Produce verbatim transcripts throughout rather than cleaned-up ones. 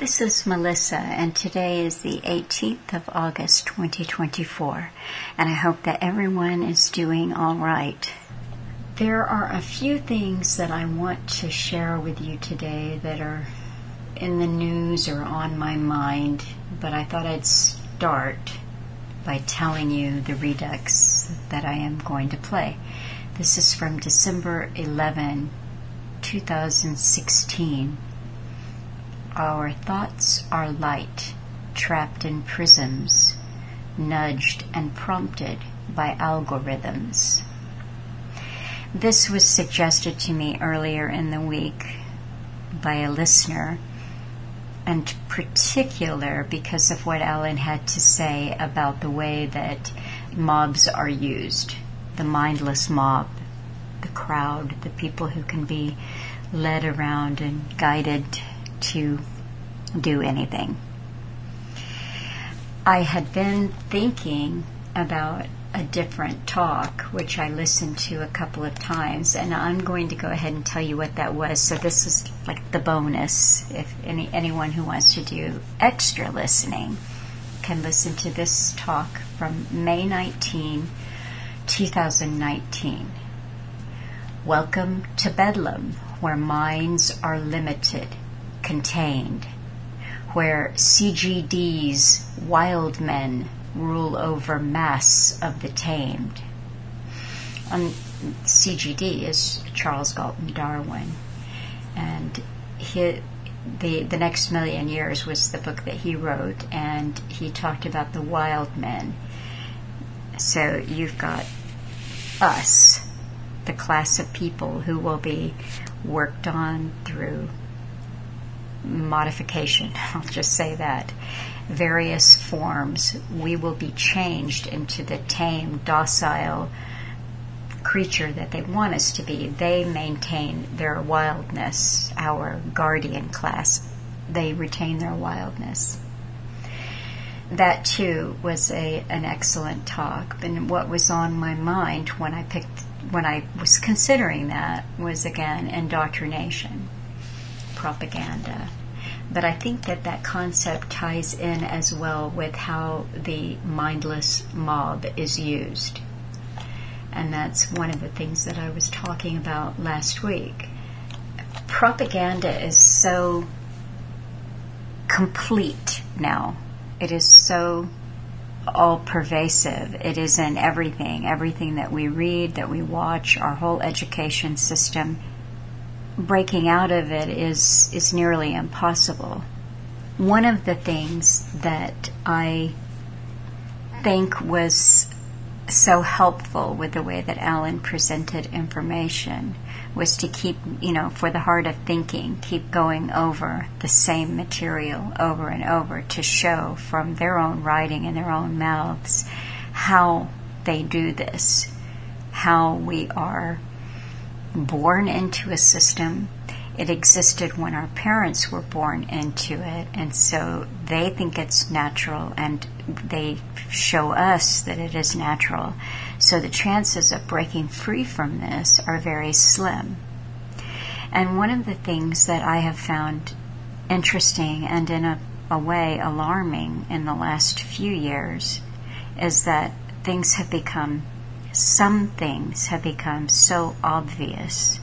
This is Melissa, and today is the eighteenth of August, twenty twenty-four, and I hope that everyone is doing all right. There are a few things that I want to share with you today that are in the news or on my mind, but I thought I'd start by telling you the redux that I am going to play. This is from December eleventh, twenty sixteen. Our thoughts are light, trapped in prisms, nudged and prompted by algorithms. This was suggested to me earlier in the week by a listener, and particular because of what Alan had to say about the way that mobs are used, the mindless mob, the crowd, the people who can be led around and guided to do anything. I had been thinking about a different talk, which I listened to a couple of times, and I'm going to go ahead and tell you what that was. So this is like the bonus. If any anyone who wants to do extra listening can listen to this talk from May nineteenth, twenty nineteen. Welcome to Bedlam, where minds are limited, contained, where C G D's wild men rule over mass of the tamed. Um, C G D is Charles Galton Darwin, and he, the the Next Million Years was the book that he wrote, and he talked about the wild men. So you've got us, the class of people who will be worked on through modification, I'll just say that, various forms. We will be changed into the tame, docile creature that they want us to be. They maintain their wildness. Our guardian class, they retain their wildness. That too was a an excellent talk. And what was on my mind when I picked when I was considering that was, again, indoctrination, propaganda. But I think that that concept ties in as well with how the mindless mob is used. And that's one of the things that I was talking about last week. Propaganda is so complete now. It is so all-pervasive. It is in everything. Everything that we read, that we watch, our whole education system. Breaking out of it is is nearly impossible. One of the things that I think was so helpful with the way that Alan presented information was to keep, you know, for the heart of thinking, keep going over the same material over and over to show from their own writing and their own mouths how they do this, how we are born into a system. It existed when our parents were born into it, and so they think it's natural, and they show us that it is natural. So the chances of breaking free from this are very slim. And one of the things that I have found interesting and in a, a way alarming in the last few years is that things have become Some things have become so obvious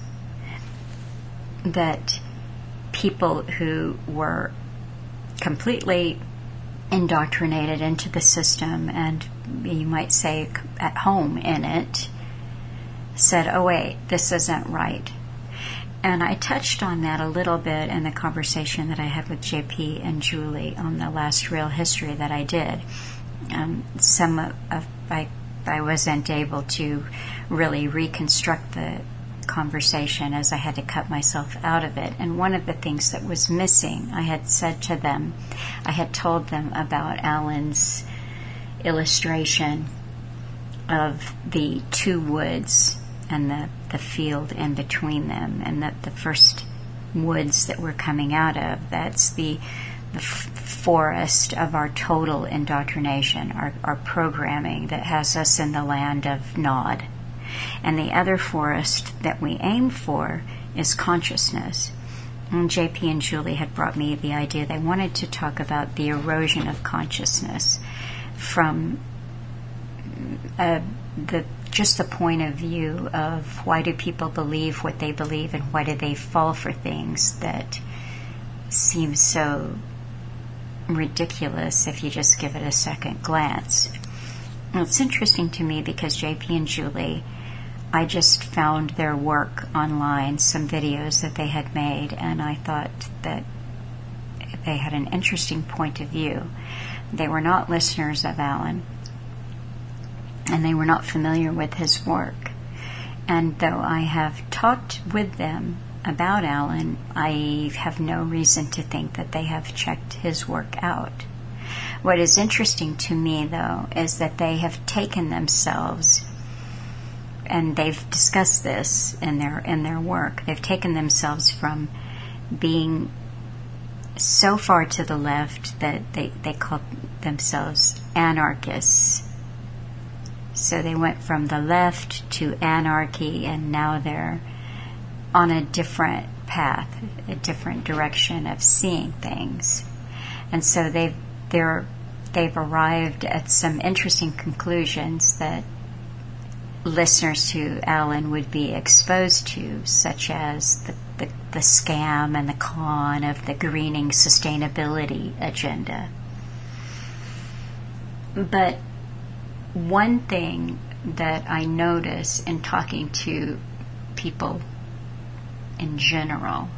that people who were completely indoctrinated into the system, and you might say at home in it, said, oh wait, this isn't right. And I touched on that a little bit in the conversation that I had with J P and Julie on the last Real History that I did. Um, some of, of I I wasn't able to really reconstruct the conversation as I had to cut myself out of it. And one of the things that was missing, I had said to them, I had told them about Alan's illustration of the two woods and the, the field in between them, and that the first woods that we're coming out of, that's the the f- forest of our total indoctrination, our, our programming that has us in the land of Nod. And the other forest that we aim for is consciousness. And J P and Julie had brought me the idea. They wanted to talk about the erosion of consciousness from uh, the just the point of view of why do people believe what they believe, and why do they fall for things that seem so ridiculous if you just give it a second glance. Well, it's interesting to me because J P and Julie, I just found their work online, some videos that they had made, and I thought that they had an interesting point of view. They were not listeners of Alan, and they were not familiar with his work. And though I have talked with them about Alan, I have no reason to think that they have checked his work out. What is interesting to me, though, is that they have taken themselves, and they've discussed this in their in their work, they've taken themselves from being so far to the left that they, they call themselves anarchists. So they went from the left to anarchy, and now they're on a different path, a different direction of seeing things. And so they've they're they've arrived at some interesting conclusions that listeners to Alan would be exposed to, such as the, the, the scam and the con of the greening sustainability agenda. But one thing that I notice in talking to people in general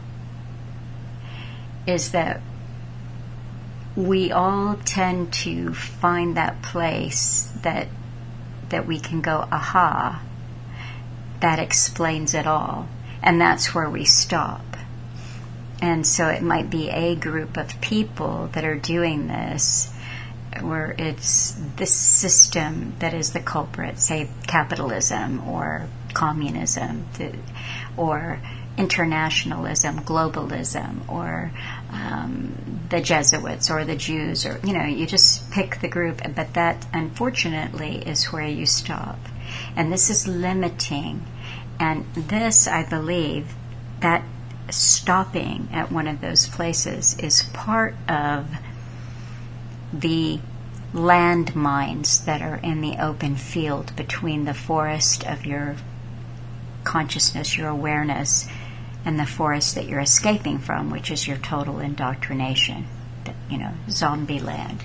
is that we all tend to find that place that that we can go, aha, that explains it all. And that's where we stop. And so it might be a group of people that are doing this, where it's this system that is the culprit, say capitalism or communism, or internationalism, globalism, or um, the Jesuits or the Jews, or, you know, you just pick the group, but that unfortunately is where you stop. And this is limiting. And this, I believe, that stopping at one of those places is part of the landmines that are in the open field between the forest of your consciousness, your awareness, and the forest that you're escaping from, which is your total indoctrination, you know, zombie land.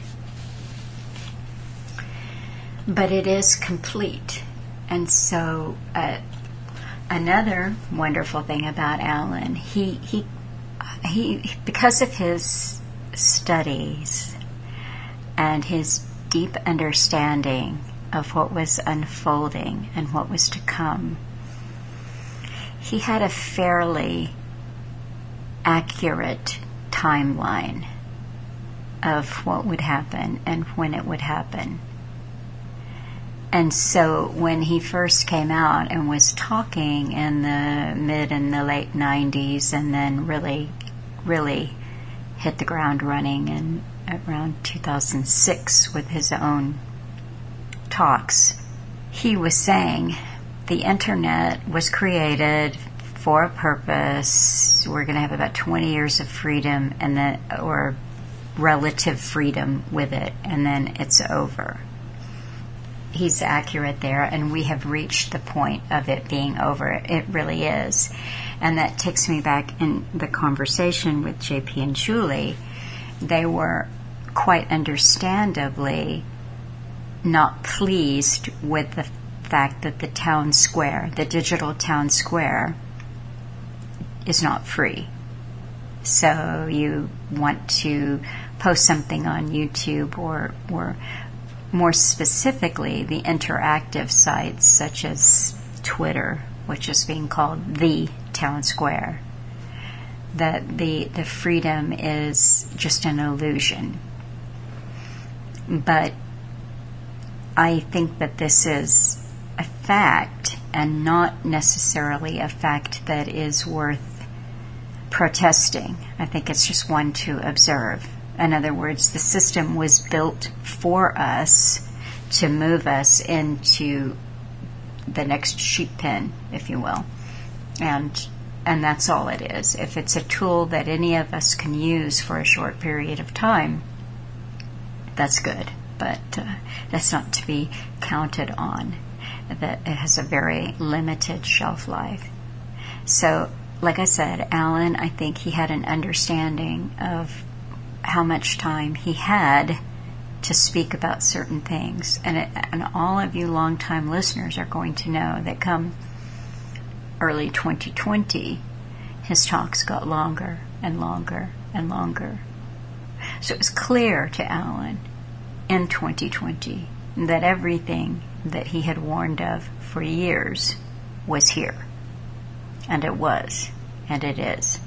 But it is complete. And so uh, another wonderful thing about Alan, he, he, he, because of his studies and his deep understanding of what was unfolding and what was to come, he had a fairly accurate timeline of what would happen and when it would happen. And so when he first came out and was talking in the mid and the late nineties, and then really, really hit the ground running in around two thousand six with his own talks, he was saying the internet was created for a purpose. We're going to have about twenty years of freedom, and then, or relative freedom with it, and then it's over. He's accurate there, and we have reached the point of it being over. It really is. And that takes me back in the conversation with J P and Julie. They were quite understandably not pleased with the fact that the town square, the digital town square, is not free. So you want to post something on YouTube, or or more specifically the interactive sites such as Twitter, which is being called the town square, that the the freedom is just an illusion. But I think that this is a fact, and not necessarily a fact that is worth protesting. I think it's just one to observe. In other words, the system was built for us to move us into the next sheep pen, if you will. And and that's all it is. If it's a tool that any of us can use for a short period of time, that's good. But uh, that's not to be counted on. That it has a very limited shelf life. So, like I said, Alan, I think he had an understanding of how much time he had to speak about certain things. And, it, and all of you longtime listeners are going to know that come early twenty twenty, his talks got longer and longer and longer. So it was clear to Alan in twenty twenty that everything that he had warned of for years was here. And it was. And it is.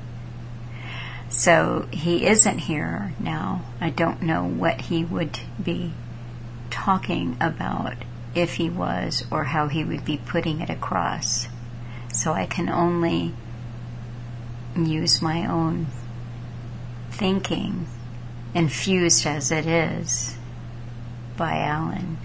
So he isn't here now. I don't know what he would be talking about if he was, or how he would be putting it across. So I can only use my own thinking, infused as it is by Alan,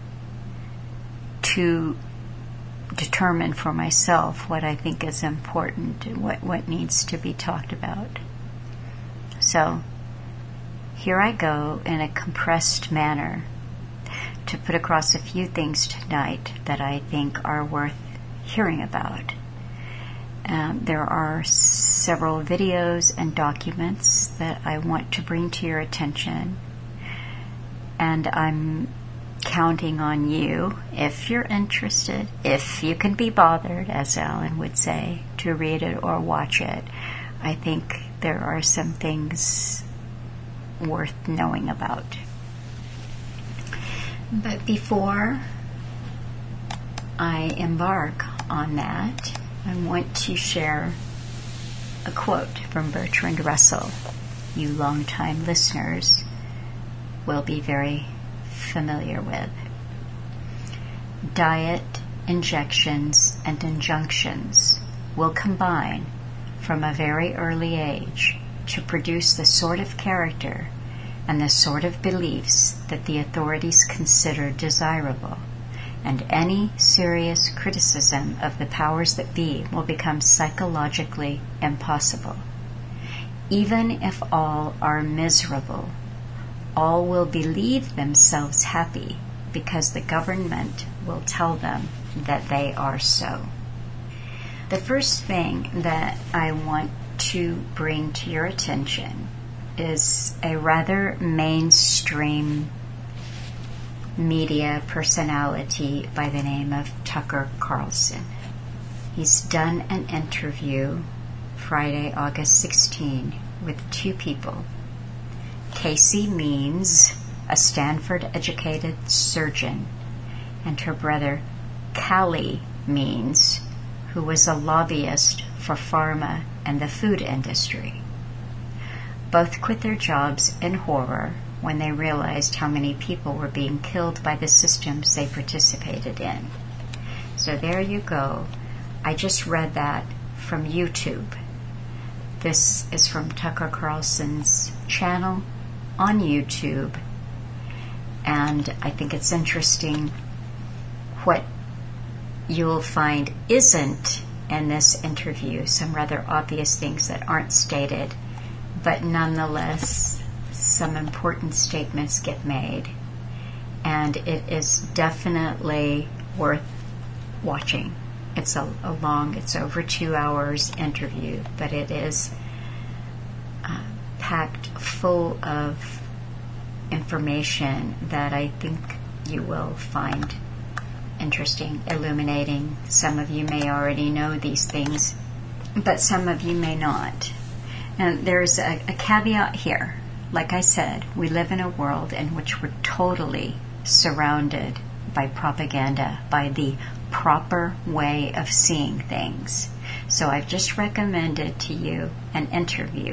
to determine for myself what I think is important and what, what needs to be talked about. So here I go in a compressed manner to put across a few things tonight that I think are worth hearing about. Um, there are several videos and documents that I want to bring to your attention, and I'm counting on you, if you're interested, if you can be bothered, as Alan would say, to read it or watch it. I think there are some things worth knowing about. But before I embark on that, I want to share a quote from Bertrand Russell. You longtime listeners will be very familiar with. Diet, injections, and injunctions will combine from a very early age to produce the sort of character and the sort of beliefs that the authorities consider desirable, and any serious criticism of the powers that be will become psychologically impossible. Even if all are miserable, all will believe themselves happy because the government will tell them that they are so. The first thing that I want to bring to your attention is a rather mainstream media personality by the name of Tucker Carlson. He's done an interview Friday, August sixteenth, with two people. Casey Means, a Stanford-educated surgeon, and her brother Callie Means, who was a lobbyist for pharma and the food industry. Both quit their jobs in horror when they realized how many people were being killed by the systems they participated in. So there you go. I just read that from YouTube. This is from Tucker Carlson's channel on YouTube, and I think it's interesting what you'll find isn't in this interview, some rather obvious things that aren't stated, but nonetheless some important statements get made, and it is definitely worth watching. It's a, a long, it's over two hours interview, but it is uh, packed full of information that I think you will find interesting, illuminating. Some of you may already know these things, but some of you may not. And there's a, a caveat here. Like I said, we live in a world in which we're totally surrounded by propaganda, by the proper way of seeing things. So I've just recommended to you an interview.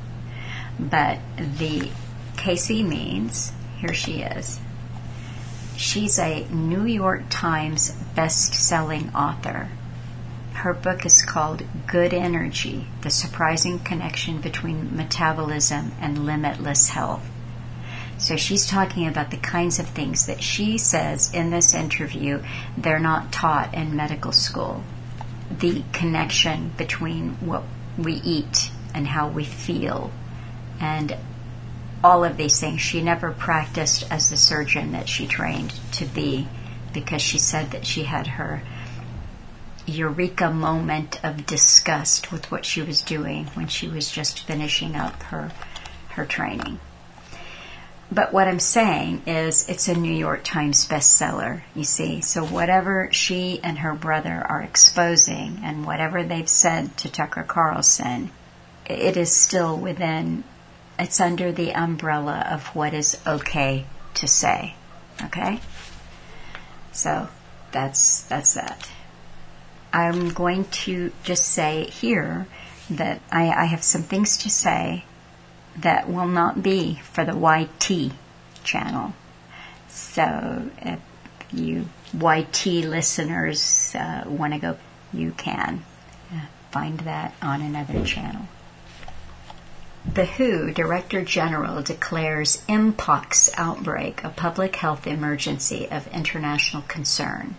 But the Casey Means, here she is. She's a New York Times best-selling author. Her book is called Good Energy, The Surprising Connection Between Metabolism and Limitless Health. So she's talking about the kinds of things that she says in this interview they're not taught in medical school. the connection between what we eat and how we feel and all of these things. She never practiced as the surgeon that she trained to be, because she said that she had her eureka moment of disgust with what she was doing when she was just finishing up her her training. But what I'm saying is it's a New York Times bestseller, you see. So whatever she and her brother are exposing and whatever they've said to Tucker Carlson, it is still within, it's under the umbrella of what is okay to say. Okay? So that's that's that. I'm going to just say here that I, I have some things to say that will not be for the Y T channel. So if you Y T listeners uh, want to go, you can uh, find that on another channel. The W H O Director General declares Mpox outbreak a public health emergency of international concern.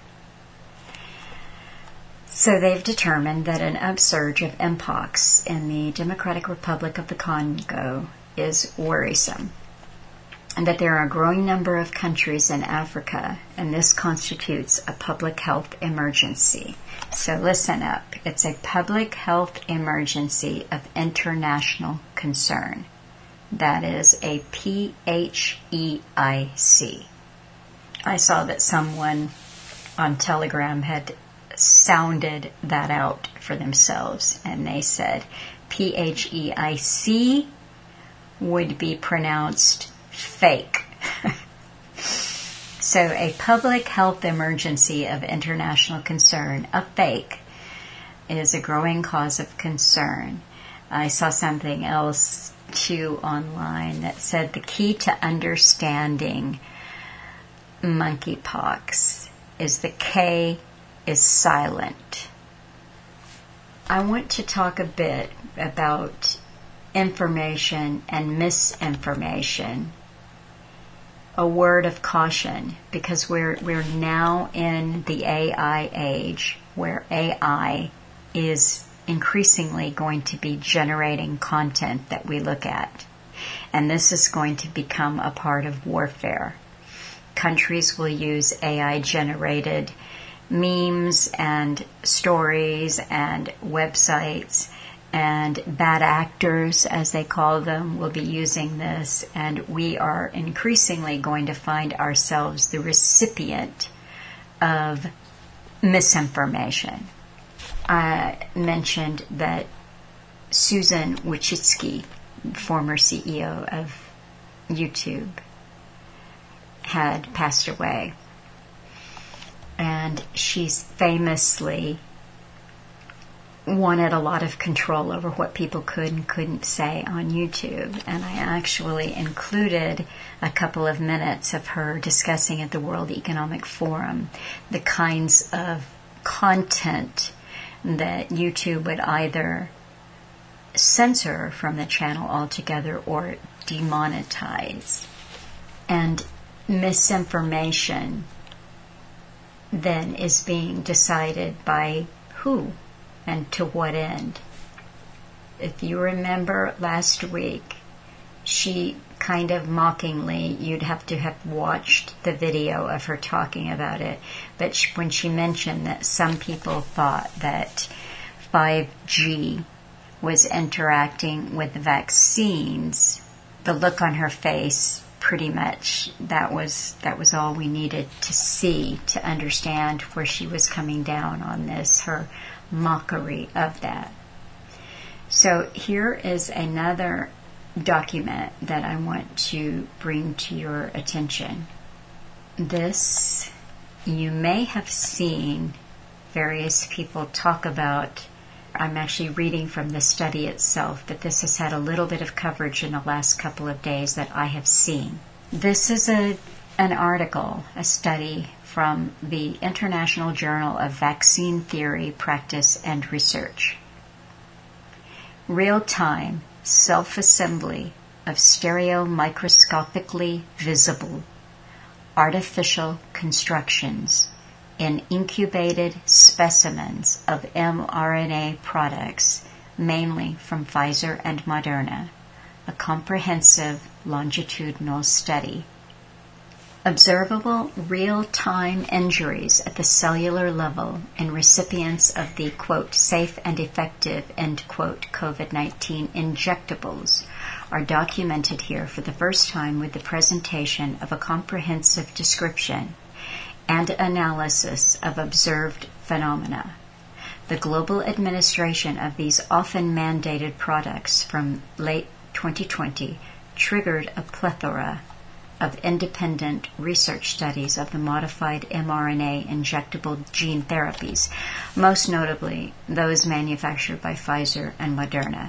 So they've determined that an upsurge of Mpox in the Democratic Republic of the Congo is worrisome, and that there are a growing number of countries in Africa, and this constitutes a public health emergency. So listen up. It's a public health emergency of international concern. That is a P H E I C. I saw that someone on Telegram had sounded that out for themselves, and they said P H E I C would be pronounced fake. So a public health emergency of international concern, a fake, is a growing cause of concern. I saw something else too online that said the key to understanding monkeypox is the K is silent. I want to talk a bit about information and misinformation. A word of caution, because we're we're now in the A I age, where A I is increasingly going to be generating content that we look at. And this is going to become a part of warfare. Countries will use A I-generated memes and stories and websites, and bad actors, as they call them, will be using this, and we are increasingly going to find ourselves the recipient of misinformation. I mentioned that Susan Wojcicki, former C E O of YouTube, had passed away. And she's famously wanted a lot of control over what people could and couldn't say on YouTube. And I actually included a couple of minutes of her discussing at the World Economic Forum the kinds of content that YouTube would either censor from the channel altogether or demonetize. And misinformation then is being decided by who and to what end. If you remember last week, she kind of mockingly, you'd have to have watched the video of her talking about it, but she, when she mentioned that some people thought that five G was interacting with vaccines, the look on her face, pretty much that was that was all we needed to see to understand where she was coming down on this, her mockery of that. So here is another document that I want to bring to your attention. This, you may have seen various people talk about. I'm actually reading from the study itself, but this has had a little bit of coverage in the last couple of days that I have seen. This is a an article, a study from the International Journal of Vaccine Theory, Practice, and Research. Real-time self-assembly of stereomicroscopically visible artificial constructions in incubated specimens of mRNA products, mainly from Pfizer and Moderna, a comprehensive longitudinal study. Observable real-time injuries at the cellular level in recipients of the, quote, safe and effective, end quote, COVID nineteen injectables are documented here for the first time with the presentation of a comprehensive description and analysis of observed phenomena. The global administration of these often mandated products from late twenty twenty triggered a plethora of independent research studies of the modified mRNA injectable gene therapies, most notably those manufactured by Pfizer and Moderna.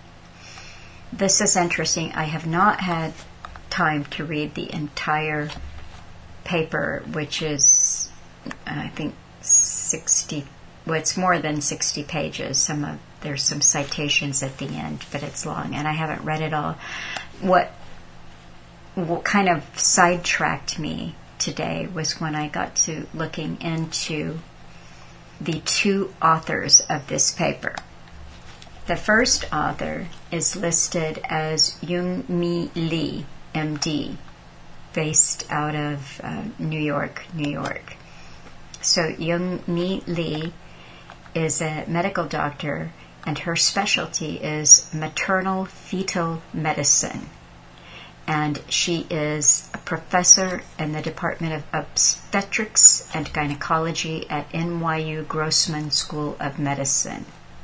This is interesting. I have not had time to read the entire paper, which is, I think, sixty, well, it's more than sixty pages. Some of, there's some citations at the end, but it's long, and I haven't read it all. What what kind of sidetracked me today was when I got to looking into the two authors of this paper. The first author is listed as Young-Mi Lee, M D, based out of uh, New York, New York. So Young-Mi Lee is a medical doctor, and her specialty is maternal fetal medicine. And she is a professor in the Department of Obstetrics and Gynecology at N Y U Grossman School of Medicine.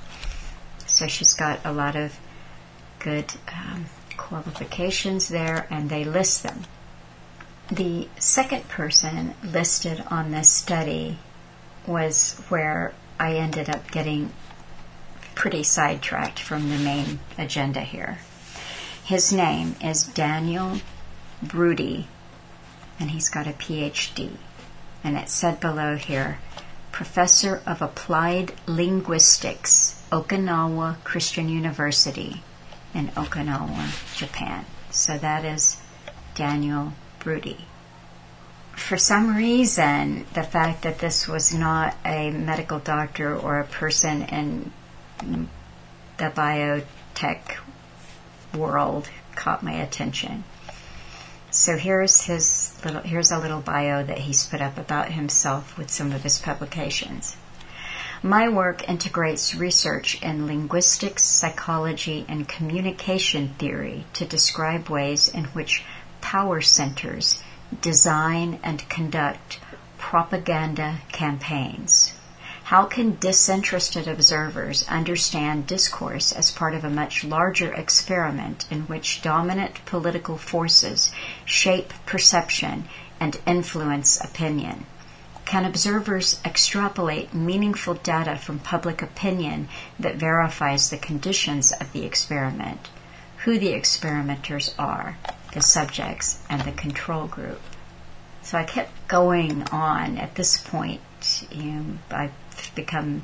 So she's got a lot of good um, qualifications there, and they list them. The second person listed on this study was where I ended up getting pretty sidetracked from the main agenda here. His name is Daniel Brody, and he's got a P H D. And it said below here, Professor of Applied Linguistics, Okinawa Christian University in Okinawa, Japan. So that is Daniel Brody. For some reason, the fact that this was not a medical doctor or a person in the biotech world caught my attention. So here's his little here's a little bio that he's put up about himself with some of his publications. My work integrates research in linguistics, psychology, and communication theory to describe ways in which power centers design and conduct propaganda campaigns. How can disinterested observers understand discourse as part of a much larger experiment in which dominant political forces shape perception and influence opinion? Can observers extrapolate meaningful data from public opinion that verifies the conditions of the experiment, who the experimenters are, the subjects, and the control group? So I kept going on. At this point, you know, I've become,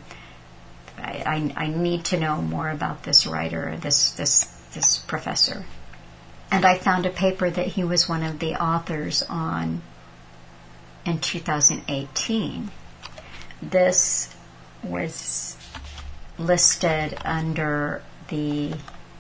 I, I, I need to know more about this writer, this, this, this professor. And I found a paper that he was one of the authors on in two thousand eighteen. This was listed under the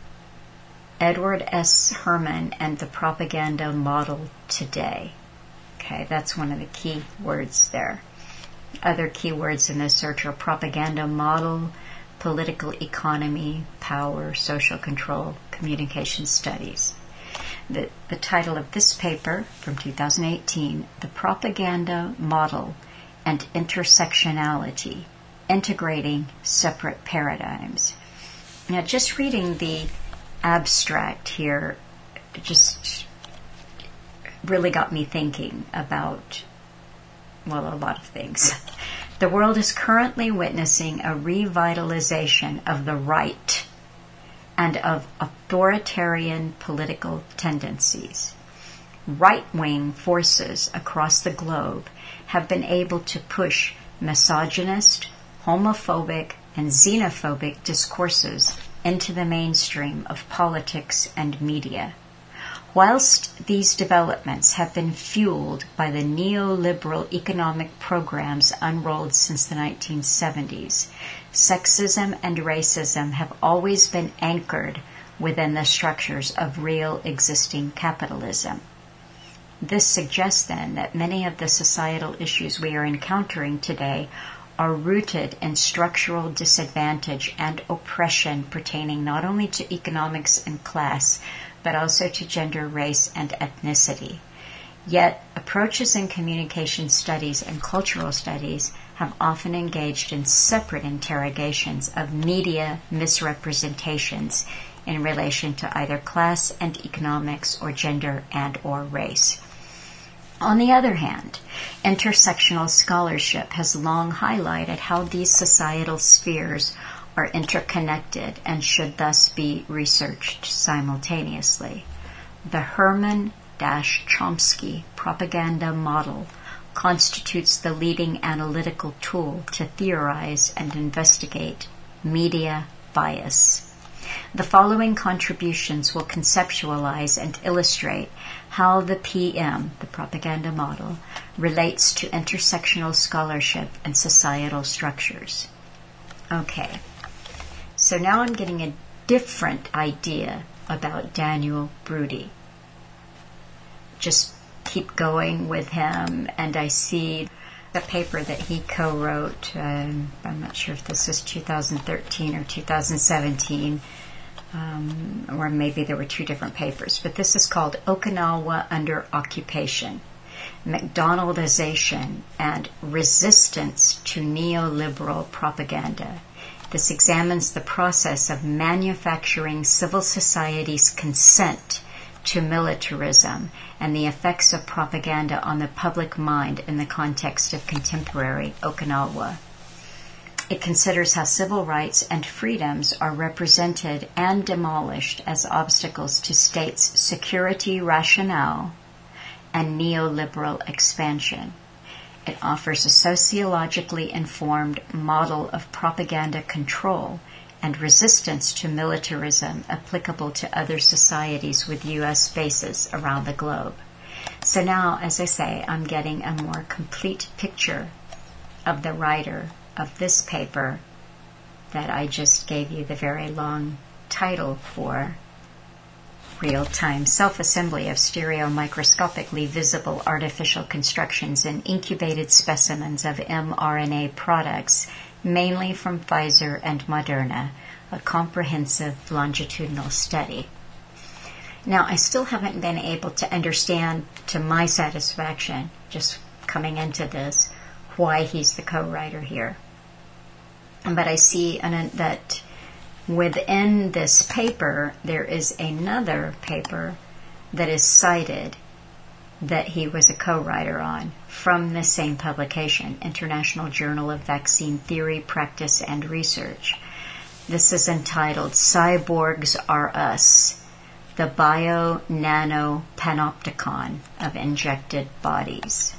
Edward S. Herman and the Propaganda Model Today. Okay, that's one of the key words there. Other keywords in this search are propaganda model, political economy, power, social control, communication studies. The, the title of this paper from two thousand eighteen, The Propaganda Model and Intersectionality, Integrating Separate Paradigms. Now, just reading the abstract here just really got me thinking about, well, a lot of things. The world is currently witnessing a revitalization of the right and of authoritarian political tendencies. Right-wing forces across the globe have been able to push misogynist, homophobic, and xenophobic discourses into the mainstream of politics and media, Whilst these developments have been fueled by the neoliberal economic programs unrolled since the nineteen seventies, sexism and racism have always been anchored within the structures of real existing capitalism. This suggests then that many of the societal issues we are encountering today are rooted in structural disadvantage and oppression pertaining not only to economics and class, but also to gender, race, and ethnicity. Yet, approaches in communication studies and cultural studies have often engaged in separate interrogations of media misrepresentations in relation to either class and economics or gender and or race. On the other hand, intersectional scholarship has long highlighted how these societal spheres are interconnected and should thus be researched simultaneously. The Herman-Chomsky propaganda model constitutes the leading analytical tool to theorize and investigate media bias. The following contributions will conceptualize and illustrate how the P M, the propaganda model, relates to intersectional scholarship and societal structures. Okay, so now I'm getting a different idea about Daniel Brudi. Just keep going with him, and I see the paper that he co-wrote. Um, I'm not sure if this is two thousand thirteen or two thousand seventeen, um, or maybe there were two different papers, but this is called Okinawa Under Occupation, McDonaldization and Resistance to Neoliberal Propaganda. This examines the process of manufacturing civil society's consent to militarism and the effects of propaganda on the public mind in the context of contemporary Okinawa. It considers how civil rights and freedoms are represented and demolished as obstacles to states' security rationale and neoliberal expansion. It offers a sociologically informed model of propaganda control and resistance to militarism applicable to other societies with U S bases around the globe. So now, as I say, I'm getting a more complete picture of the writer of this paper that I just gave you the very long title for, Real-Time Self-Assembly of Stereomicroscopically Visible Artificial Constructions in Incubated Specimens of mRNA Products, mainly from Pfizer and Moderna, a comprehensive longitudinal study. Now, I still haven't been able to understand, to my satisfaction, just coming into this, why he's the co-writer here. But I see that within this paper, there is another paper that is cited that he was a co-writer on from the same publication, International Journal of Vaccine Theory, Practice, and Research. This is entitled Cyborgs Are Us, the Bio-Nano Panopticon of Injected Bodies.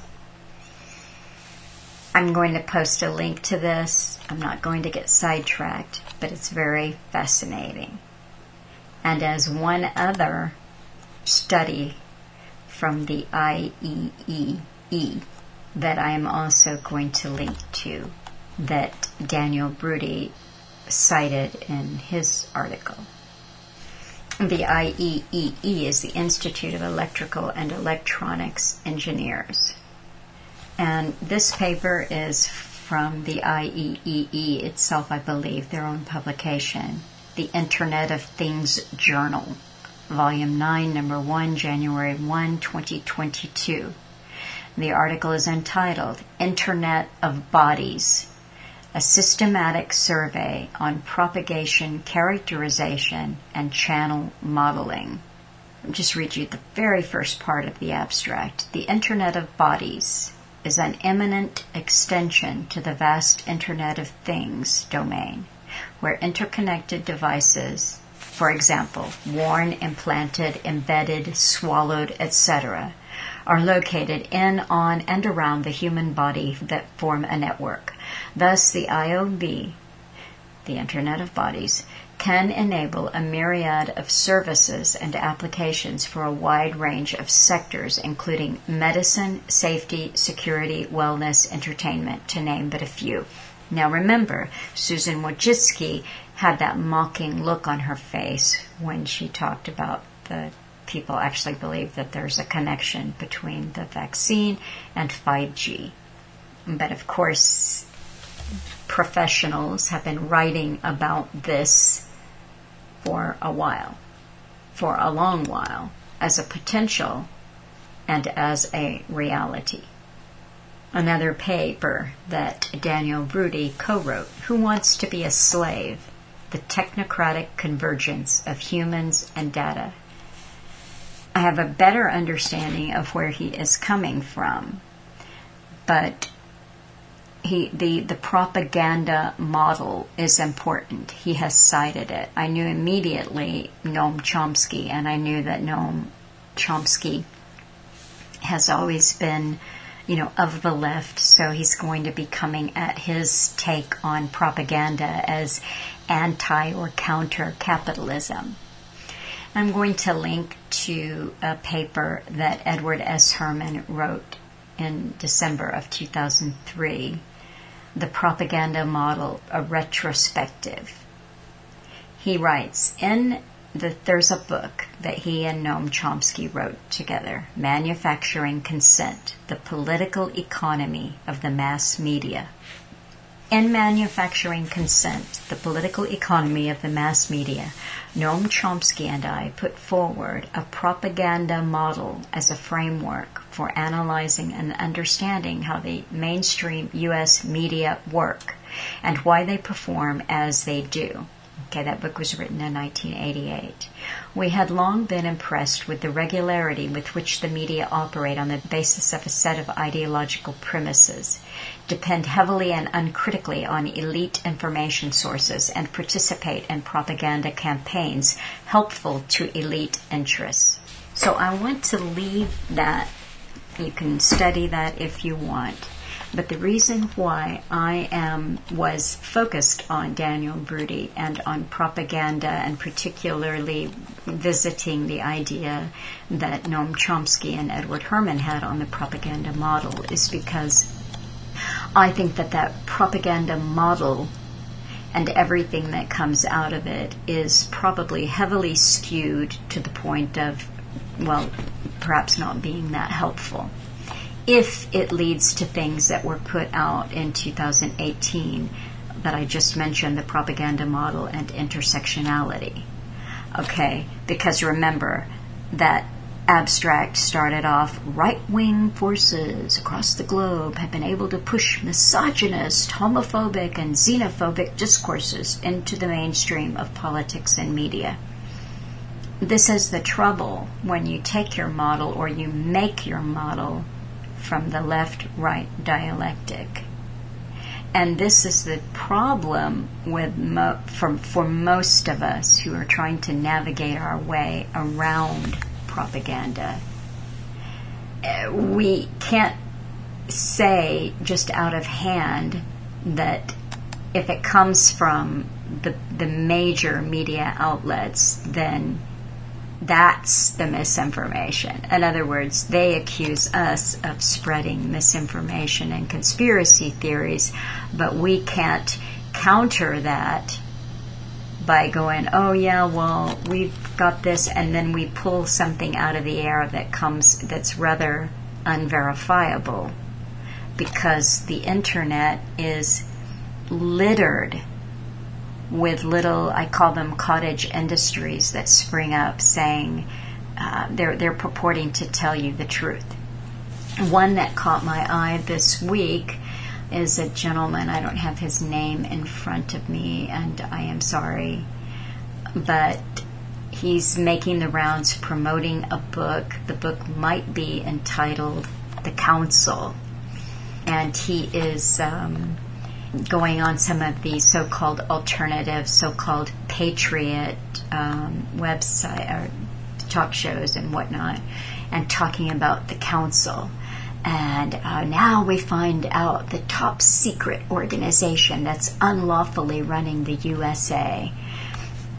I'm going to post a link to this. I'm not going to get sidetracked, but it's very fascinating. And as one other study from the I E E E that I am also going to link to, that Daniel Brudi cited in his article. The I E E E is the Institute of Electrical and Electronics Engineers. And this paper is from the I E E E itself, I believe, their own publication, the Internet of Things Journal, Volume nine, Number one, January first, twenty twenty-two. The article is entitled Internet of Bodies, a Systematic Survey on Propagation, Characterization, and Channel Modeling. I'll just read you the very first part of the abstract. The Internet of Bodies is an imminent extension to the vast Internet of Things domain, where interconnected devices, for example, worn, implanted, embedded, swallowed, et cetera, are located in, on, and around the human body that form a network. Thus, the I O B, the Internet of Bodies, can enable a myriad of services and applications for a wide range of sectors, including medicine, safety, security, wellness, entertainment, to name but a few. Now remember, Susan Wojcicki had that mocking look on her face when she talked about the people actually believe that there's a connection between the vaccine and five G. But of course, professionals have been writing about this for a while, for a long while, as a potential and as a reality. Another paper that Daniel Brudi co-wrote, Who Wants to Be a Slave? The Technocratic Convergence of Humans and Data. I have a better understanding of where he is coming from, but he the, the propaganda model is important. He has cited it. I knew immediately Noam Chomsky, and I knew that Noam Chomsky has always been, you know, of the left, so he's going to be coming at his take on propaganda as anti or counter capitalism. I'm going to link to a paper that Edward S. Herman wrote in December of two thousand three, The Propaganda Model, a Retrospective. He writes, in the, there's a book that he and Noam Chomsky wrote together, Manufacturing Consent, The Political Economy of the Mass Media. In Manufacturing Consent, The Political Economy of the Mass Media, Noam Chomsky and I put forward a propaganda model as a framework for analyzing and understanding how the mainstream U S media work and why they perform as they do. Okay, that book was written in nineteen eighty-eight. We had long been impressed with the regularity with which the media operate on the basis of a set of ideological premises, depend heavily and uncritically on elite information sources, and participate in propaganda campaigns helpful to elite interests. So I want to leave that. You can study that if you want. But the reason why I am was focused on Daniel Brudi and on propaganda, and particularly visiting the idea that Noam Chomsky and Edward Herman had on the propaganda model, is because I think that that propaganda model and everything that comes out of it is probably heavily skewed to the point of, well, perhaps not being that helpful. If it leads to things that were put out in two thousand eighteen that I just mentioned, the propaganda model and intersectionality. Okay, because remember that abstract started off, right-wing forces across the globe have been able to push misogynist, homophobic, and xenophobic discourses into the mainstream of politics and media. This is the trouble when you take your model, or you make your model, from the left-right dialectic. And this is the problem with mo- for, for most of us who are trying to navigate our way around propaganda. Uh, we can't say just out of hand that if it comes from the, the major media outlets, then that's the misinformation. In other words, they accuse us of spreading misinformation and conspiracy theories, but we can't counter that by going, oh yeah, well, we've got this, and then we pull something out of the air that comes that's rather unverifiable, because the internet is littered with little, I call them cottage industries, that spring up saying uh, they're they're purporting to tell you the truth. One that caught my eye this week is a gentleman. I don't have his name in front of me, and I am sorry, but he's making the rounds promoting a book. The book might be entitled The Council, and he is um, going on some of the so-called alternative, so-called patriot um, website or talk shows and whatnot, and talking about the council. And uh, now we find out the top secret organization that's unlawfully running the U S A.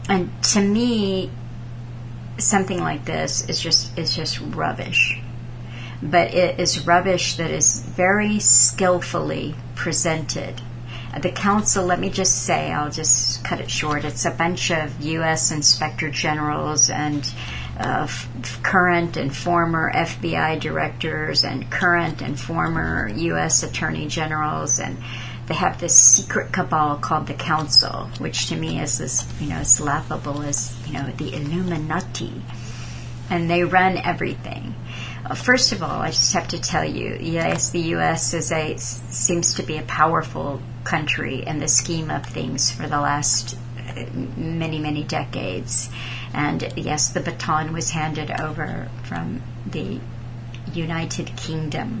And to me, something like this is just is just rubbish. But it is rubbish that is very skillfully presented. The council, let me just say, I'll just cut it short, it's a bunch of U S Inspector Generals and uh, f- current and former F B I directors and current and former U S Attorney Generals, and they have this secret cabal called the Council, which to me is as, you know, as laughable as, you know, the Illuminati. And they run everything. First of all, I just have to tell you, yes, the U S is a seems to be a powerful country in the scheme of things for the last many, many decades. And yes, the baton was handed over from the United Kingdom.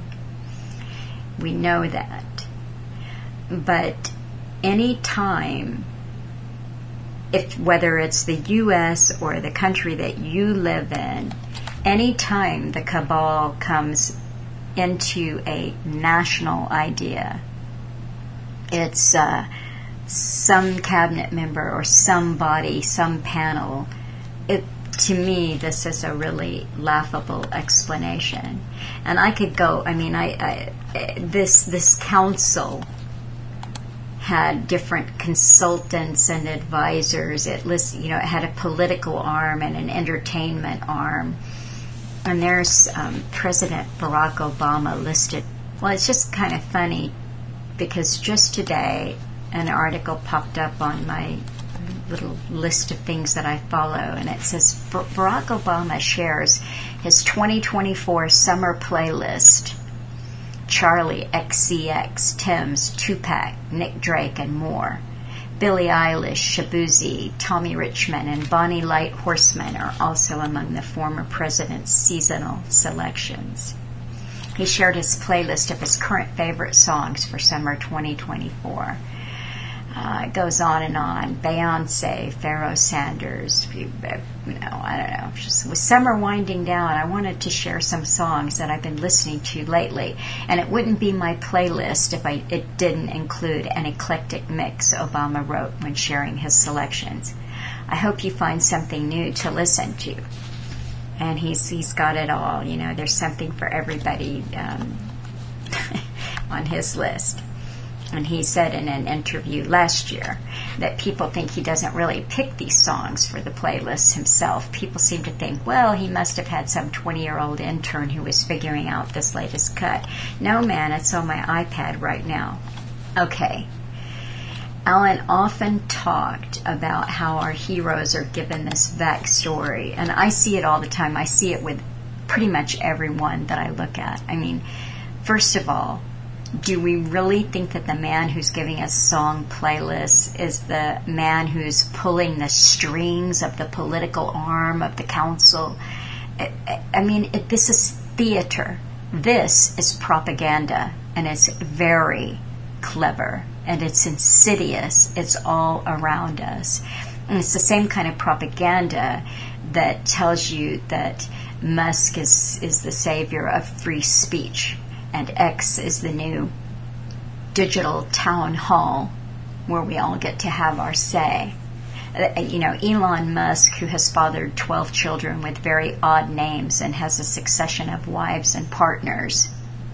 We know that. But any time, if whether it's the U S or the country that you live in, anytime the cabal comes into a national idea, it's uh, some cabinet member or somebody, some panel. It, to me, this is a really laughable explanation. And I could go, I mean, I, I this this council had different consultants and advisors. It list, you know, it had a political arm and an entertainment arm. And there's um, President Barack Obama listed. Well, it's just kind of funny because just today an article popped up on my little list of things that I follow, and it says Barack Obama shares his twenty twenty-four summer playlist. Charlie, X C X, Tim's, Tupac, Nick Drake, and more. Billie Eilish, Shabuzi, Tommy Richmond, and Bonnie Light Horseman are also among the former president's seasonal selections. He shared his playlist of his current favorite songs for summer twenty twenty-four. Uh, it goes on and on. Beyonce, Pharoah Sanders, you, you know, I don't know. Just with summer winding down, I wanted to share some songs that I've been listening to lately, and it wouldn't be my playlist if I it didn't include an eclectic mix, Obama wrote when sharing his selections. I hope you find something new to listen to. And he's he's got it all. You know, there's something for everybody um, on his list. And he said in an interview last year that people think he doesn't really pick these songs for the playlists himself. People seem to think, well, he must have had some twenty-year-old intern who was figuring out this latest cut. No, man, it's on my iPad right now. Okay. Alan often talked about how our heroes are given this backstory, and I see it all the time. I see it with pretty much everyone that I look at. I mean, first of all, do we really think that the man who's giving us song playlists is the man who's pulling the strings of the political arm of the council? I, I mean, it, this is theater. This is propaganda, and it's very clever, and it's insidious. It's all around us. And it's the same kind of propaganda that tells you that Musk is, is the savior of free speech, and X is the new digital town hall where we all get to have our say. Uh, you know, Elon Musk, who has fathered twelve children with very odd names and has a succession of wives and partners,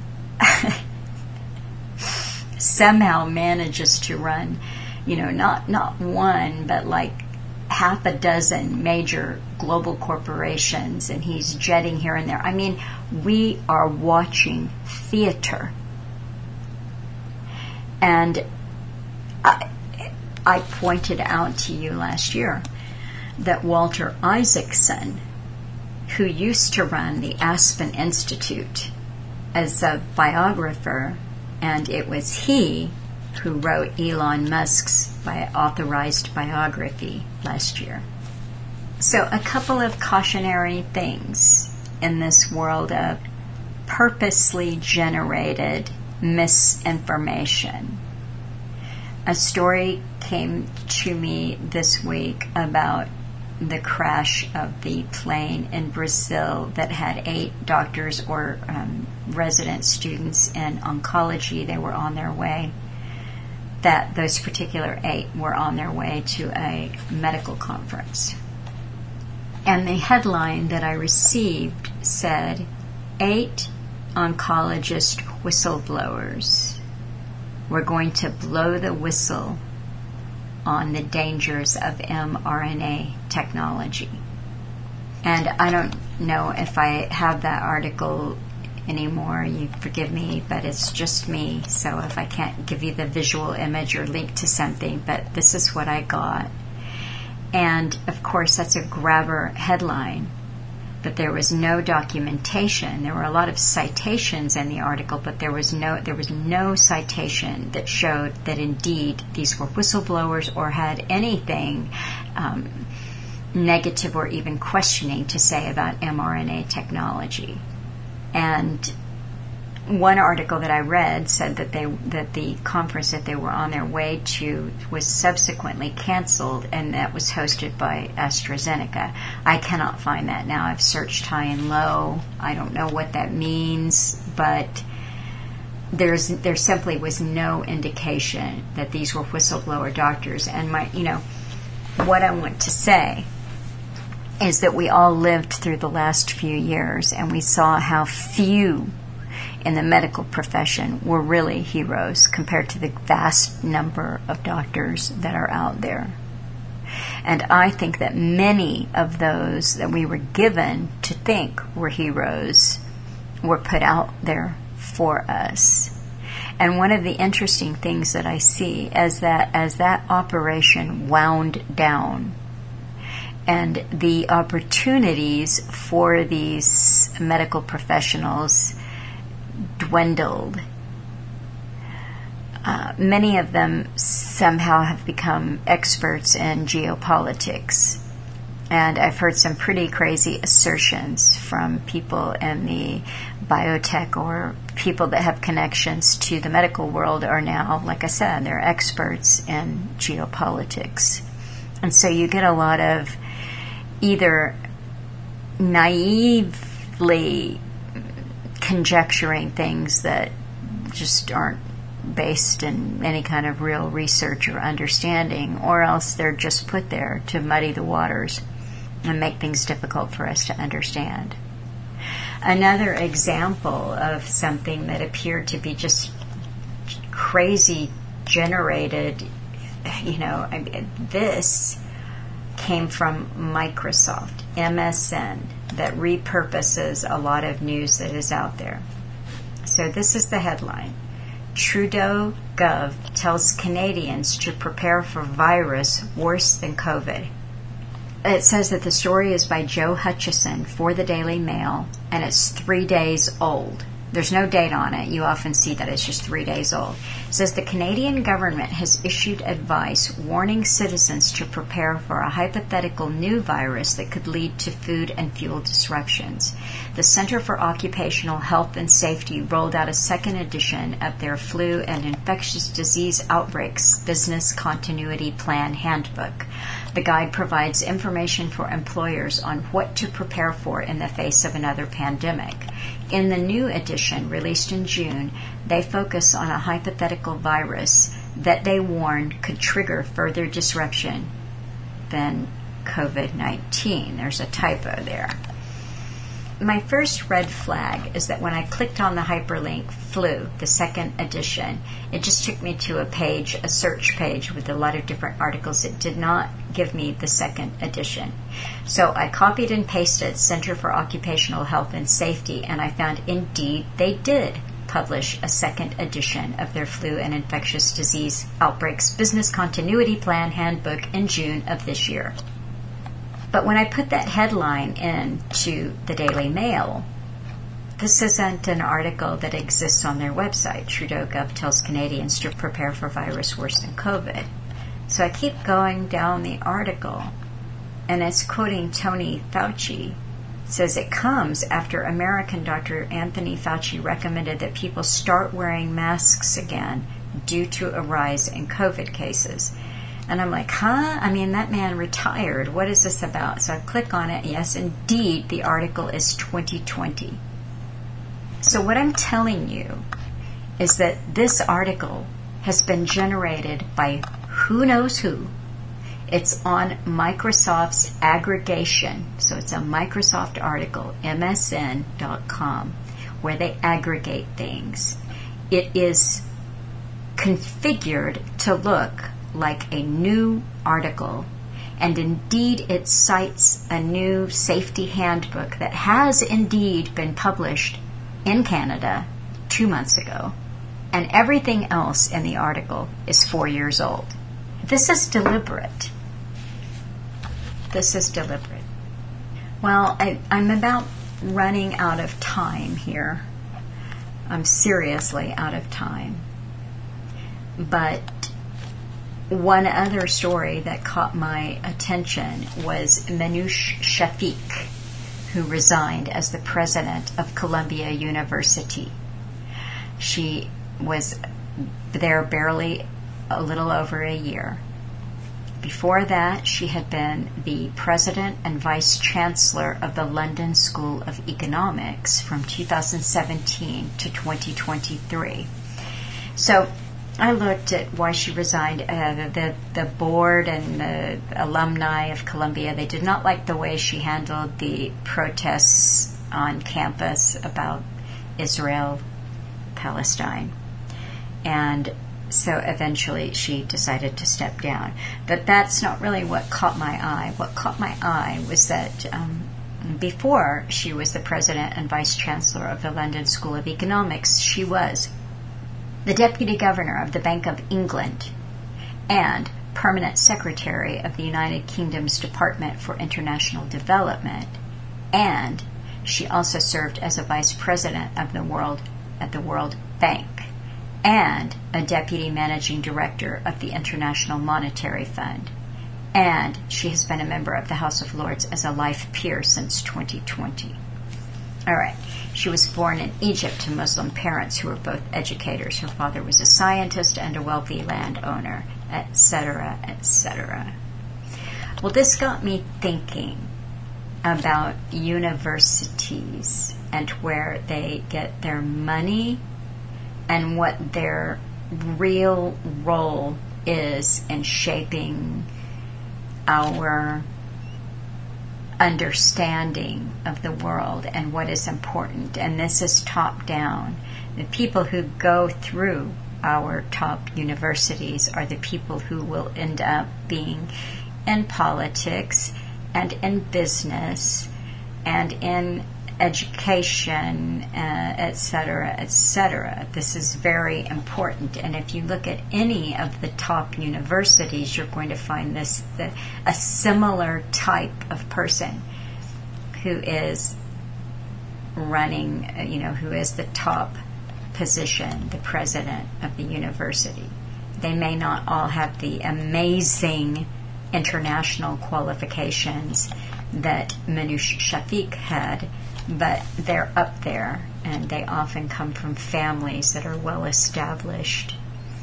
somehow manages to run, you know, not, not one, but like half a dozen major global corporations, and he's jetting here and there. I mean, we are watching theater. And I, I pointed out to you last year that Walter Isaacson, who used to run the Aspen Institute as a biographer, and it was he who wrote Elon Musk's bi- authorized biography last year. So a couple of cautionary things in this world of purposely generated misinformation. A story came to me this week about the crash of the plane in Brazil that had eight doctors or um, resident students in oncology. They were on their way that those particular eight were on their way to a medical conference. And the headline that I received said, eight oncologist whistleblowers were going to blow the whistle on the dangers of mRNA technology. And I don't know if I have that article anymore, you forgive me, but it's just me, so if I can't give you the visual image or link to something, but this is what I got. And of course that's a grabber headline, but there was no documentation. There were a lot of citations in the article, but there was no there was no citation that showed that indeed these were whistleblowers or had anything um, negative or even questioning to say about mRNA technology. And one article that I read said that they that the conference that they were on their way to was subsequently canceled, and that was hosted by AstraZeneca. I cannot find that now. I've searched high and low. I don't know what that means, but there's there simply was no indication that these were whistleblower doctors. And my, you know, what I want to say is that we all lived through the last few years, and we saw how few in the medical profession were really heroes compared to the vast number of doctors that are out there. And I think that many of those that we were given to think were heroes were put out there for us. And one of the interesting things that I see is that as that operation wound down, and the opportunities for these medical professionals dwindled, uh, many of them somehow have become experts in geopolitics. And I've heard some pretty crazy assertions from people in the biotech or people that have connections to the medical world are now, like I said, they're experts in geopolitics. And so you get a lot of either naively conjecturing things that just aren't based in any kind of real research or understanding, or else they're just put there to muddy the waters and make things difficult for us to understand. Another example of something that appeared to be just crazy generated, you know, I mean, this came from Microsoft, M S N, that repurposes a lot of news that is out there. So this is the headline. Trudeau Gov tells Canadians to prepare for virus worse than COVID. It says that the story is by Joe Hutchison for the Daily Mail, and it's three days old. There's no date on it. You often see that it's just three days old. It says the Canadian government has issued advice warning citizens to prepare for a hypothetical new virus that could lead to food and fuel disruptions. The Center for Occupational Health and Safety rolled out a second edition of their Flu and Infectious Disease Outbreaks Business Continuity Plan Handbook. The guide provides information for employers on what to prepare for in the face of another pandemic. In the new edition, released in June, they focus on a hypothetical virus that they warn could trigger further disruption than COVID nineteen. There's a typo there. My first red flag is that when I clicked on the hyperlink Flu, the second edition, it just took me to a page, a search page with a lot of different articles. It did not give me the second edition. So I copied and pasted Center for Occupational Health and Safety, and I found indeed they did publish a second edition of their Flu and Infectious Disease Outbreaks Business Continuity Plan Handbook in June of this year. But when I put that headline into the Daily Mail, this isn't an article that exists on their website. Trudeau Gov tells Canadians to prepare for virus worse than COVID. So I keep going down the article, and it's quoting Tony Fauci. It says it comes after American Doctor Anthony Fauci recommended that people start wearing masks again due to a rise in COVID cases. And I'm like, huh? I mean, that man retired. What is this about? So I click on it. Yes, indeed, the article is twenty twenty. So what I'm telling you is that this article has been generated by who knows who. It's on Microsoft's aggregation, so it's a Microsoft article, M S N dot com, where they aggregate things. It is configured to look like a new article, and indeed it cites a new safety handbook that has indeed been published in Canada two months ago, and everything else in the article is four years old. This is deliberate. This is deliberate. Well, I, I'm about running out of time here. I'm seriously out of time. But one other story that caught my attention was Minouche Shafik, who resigned as the president of Columbia University. She was there barely a little over a year. Before that, she had been the president and vice chancellor of the London School of Economics from two thousand seventeen to twenty twenty-three. So I looked at why she resigned. Uh, the the board and the alumni of Columbia, they did not like the way she handled the protests on campus about Israel, Palestine. And so eventually she decided to step down. But that's not really what caught my eye. What caught my eye was that um, before she was the president and vice chancellor of the London School of Economics, she was the deputy governor of the Bank of England and permanent secretary of the United Kingdom's Department for International Development, and she also served as a vice president of the World at the World Bank and a deputy managing director of the International Monetary Fund, and she has been a member of the House of Lords as a life peer since twenty twenty. All right. She was born in Egypt to Muslim parents who were both educators. Her father was a scientist and a wealthy landowner, et cetera, et cetera. Well, this got me thinking about universities and where they get their money and what their real role is in shaping our understanding of the world and what is important. And this is top down. The people who go through our top universities are the people who will end up being in politics and in business and in education, uh, et cetera, et cetera. This is very important. And if you look at any of the top universities, you're going to find this the, a similar type of person who is running, uh, you know, who is the top position, the president of the university. They may not all have the amazing international qualifications that Minouche Shafik had, but they're up there, and they often come from families that are well established.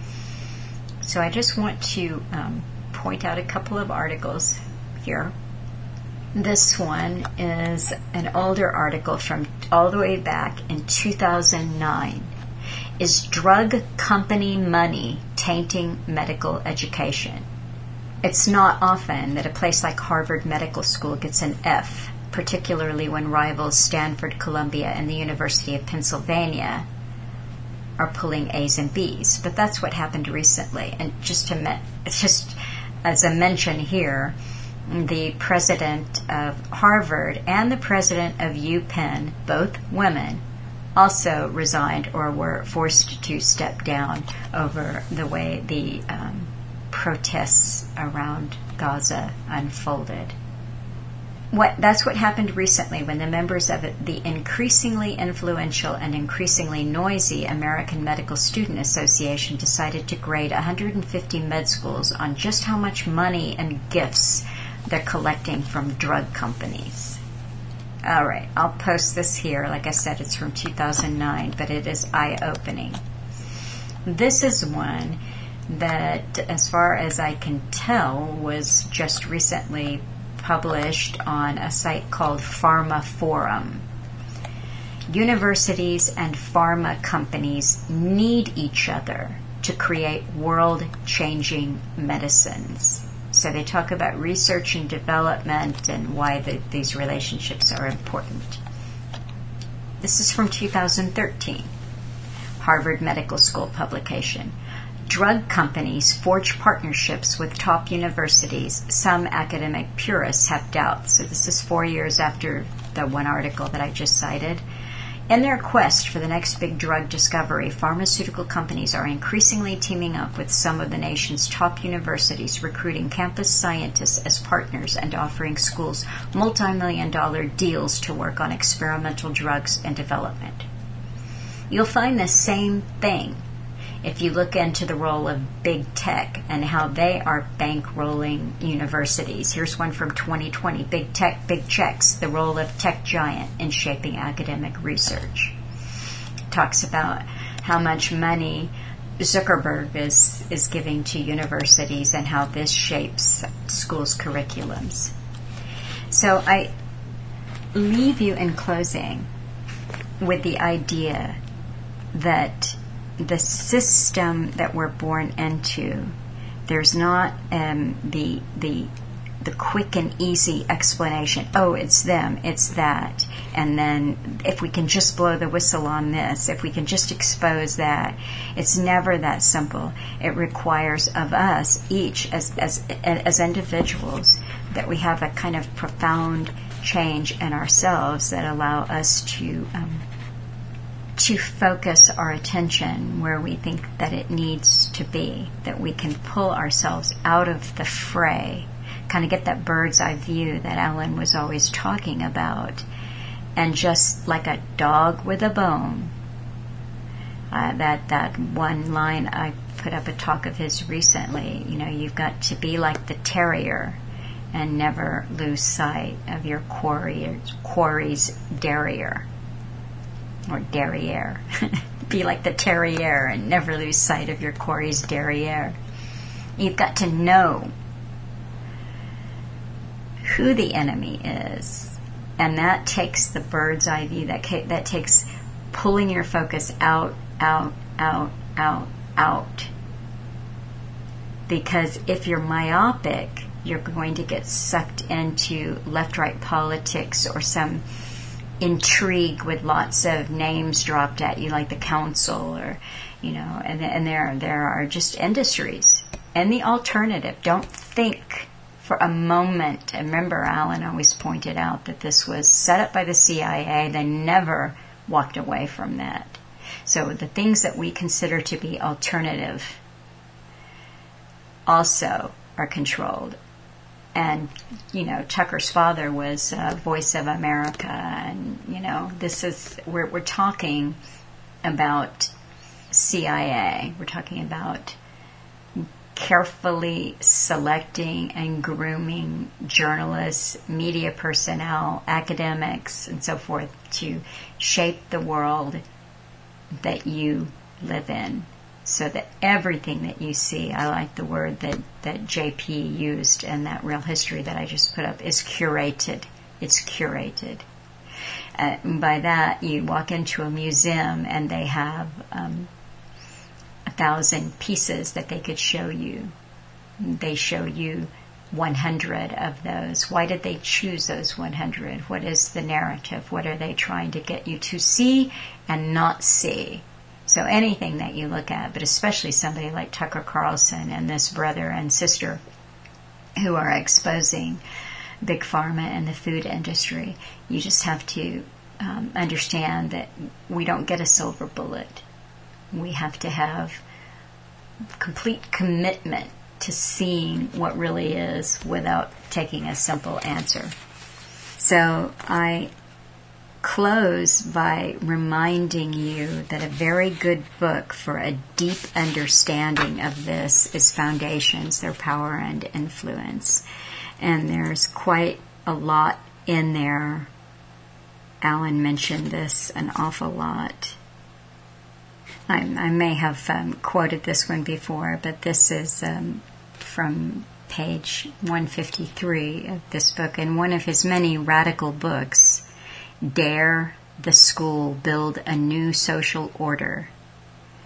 So I just want to um, point out a couple of articles here. This one is an older article from all the way back in two thousand nine. Is drug company money tainting medical education? It's not often that a place like Harvard Medical School gets an F, particularly when rivals Stanford, Columbia, and the University of Pennsylvania are pulling A's and B's. But that's what happened recently. And just to me- just as a mention here, the president of Harvard and the president of UPenn, both women, also resigned or were forced to step down over the way the um, protests around Gaza unfolded. What, that's what happened recently when the members of the increasingly influential and increasingly noisy American Medical Student Association decided to grade one hundred fifty med schools on just how much money and gifts they're collecting from drug companies. All right, I'll post this here. Like I said, it's from two thousand nine, but it is eye-opening. This is one that, as far as I can tell, was just recently published on a site called Pharma Forum. Universities and pharma companies need each other to create world-changing medicines. So they talk about research and development and why the, these relationships are important. This is from two thousand thirteen, Harvard Medical School publication. Drug companies forge partnerships with top universities. Some academic purists have doubts. So this is four years after the one article that I just cited. In their quest for the next big drug discovery, pharmaceutical companies are increasingly teaming up with some of the nation's top universities, recruiting campus scientists as partners and offering schools multi-million dollar deals to work on experimental drugs and development. You'll find the same thing if you look into the role of big tech and how they are bankrolling universities. Here's one from twenty twenty, Big Tech, Big Checks, the role of tech giant in shaping academic research. Talks about how much money Zuckerberg is, is giving to universities and how this shapes schools' curriculums. So I leave you in closing with the idea that the system that we're born into, there's not um, the the the quick and easy explanation. Oh, it's them, it's that, and then if we can just blow the whistle on this, if we can just expose that, it's never that simple. It requires of us each as as as individuals that we have a kind of profound change in ourselves that allow us to. Um, to focus our attention where we think that it needs to be, that we can pull ourselves out of the fray, kind of get that bird's eye view that Alan was always talking about, and just like a dog with a bone, uh, that, that one line, I put up a talk of his recently, you know, you've got to be like the terrier and never lose sight of your quarry, quarry's derriere. Or derriere. Be like the terrier and never lose sight of your quarry's derriere. You've got to know who the enemy is. And that takes the bird's eye view. That, that takes pulling your focus out, out, out, out, out. Because if you're myopic, you're going to get sucked into left-right politics or some intrigue with lots of names dropped at you, like the council, or you know, and and there there are just industries. And the alternative, don't think for a moment. And remember, Alan always pointed out that this was set up by the C I A. They never walked away from that. So the things that we consider to be alternative also are controlled. And, you know, Tucker's father was uh, Voice of America. And, you know, this is, we're, we're talking about C I A. We're talking about carefully selecting and grooming journalists, media personnel, academics, and so forth to shape the world that you live in. So that everything that you see, I like the word that, that J P used in that Real History that I just put up, is curated. It's curated. Uh, by that, you walk into a museum and they have um, a thousand pieces that they could show you. They show you one hundred of those. Why did they choose those one hundred? What is the narrative? What are they trying to get you to see and not see? So anything that you look at, but especially somebody like Tucker Carlson and this brother and sister who are exposing big pharma and the food industry, you just have to um, understand that we don't get a silver bullet. We have to have complete commitment to seeing what really is without taking a simple answer. So I close by reminding you that a very good book for a deep understanding of this is Foundations, Their Power and Influence. And there's quite a lot in there. Alan mentioned this an awful lot. I, I may have um, quoted this one before, but this is um, from page one fifty-three of this book. In one of his many radical books, Dare the School Build a New Social Order,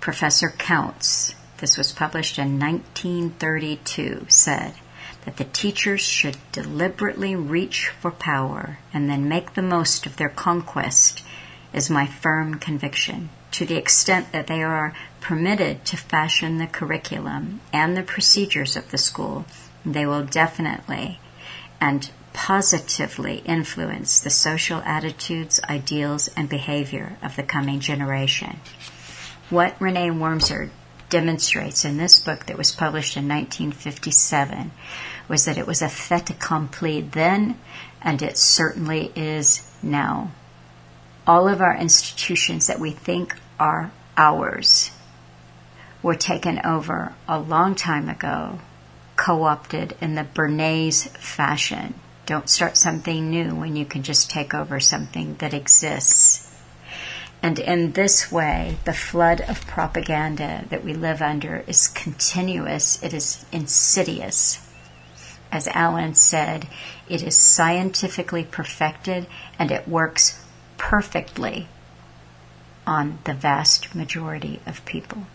Professor Counts, this was published in nineteen thirty-two, said that the teachers should deliberately reach for power and then make the most of their conquest is my firm conviction. To the extent that they are permitted to fashion the curriculum and the procedures of the school, they will definitely and positively influence the social attitudes, ideals, and behavior of the coming generation. What Renee Wormser demonstrates in this book that was published in nineteen fifty-seven was that it was a fait accompli then, and it certainly is now. All of our institutions that we think are ours were taken over a long time ago, co-opted in the Bernays fashion. Don't start something new when you can just take over something that exists. And in this way, the flood of propaganda that we live under is continuous. It is insidious. As Alan said, it is scientifically perfected and it works perfectly on the vast majority of people.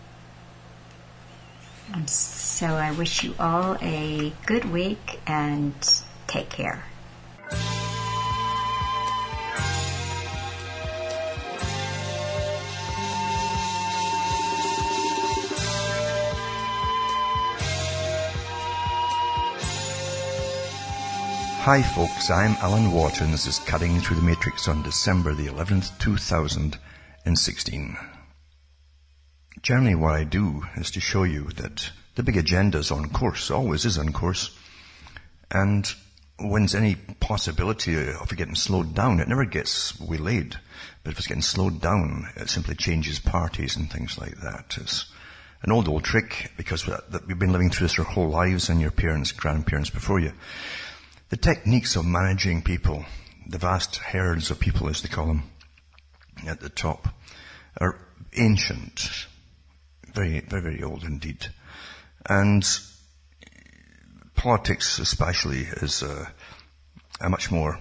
And so I wish you all a good week and take care. Hi folks, I'm Alan Watt and this is Cutting Through the Matrix on December the eleventh, two thousand sixteen. Generally what I do is to show you that the big agenda is on course, always is on course, and when there's any possibility of it getting slowed down, it never gets waylaid, but if it's getting slowed down, it simply changes parties and things like that. It's an old, old trick, because we've been living through this our whole lives, and your parents, grandparents before you. The techniques of managing people, the vast herds of people as they call them at the top, are ancient, very, very, very old indeed. And politics especially is a, a much more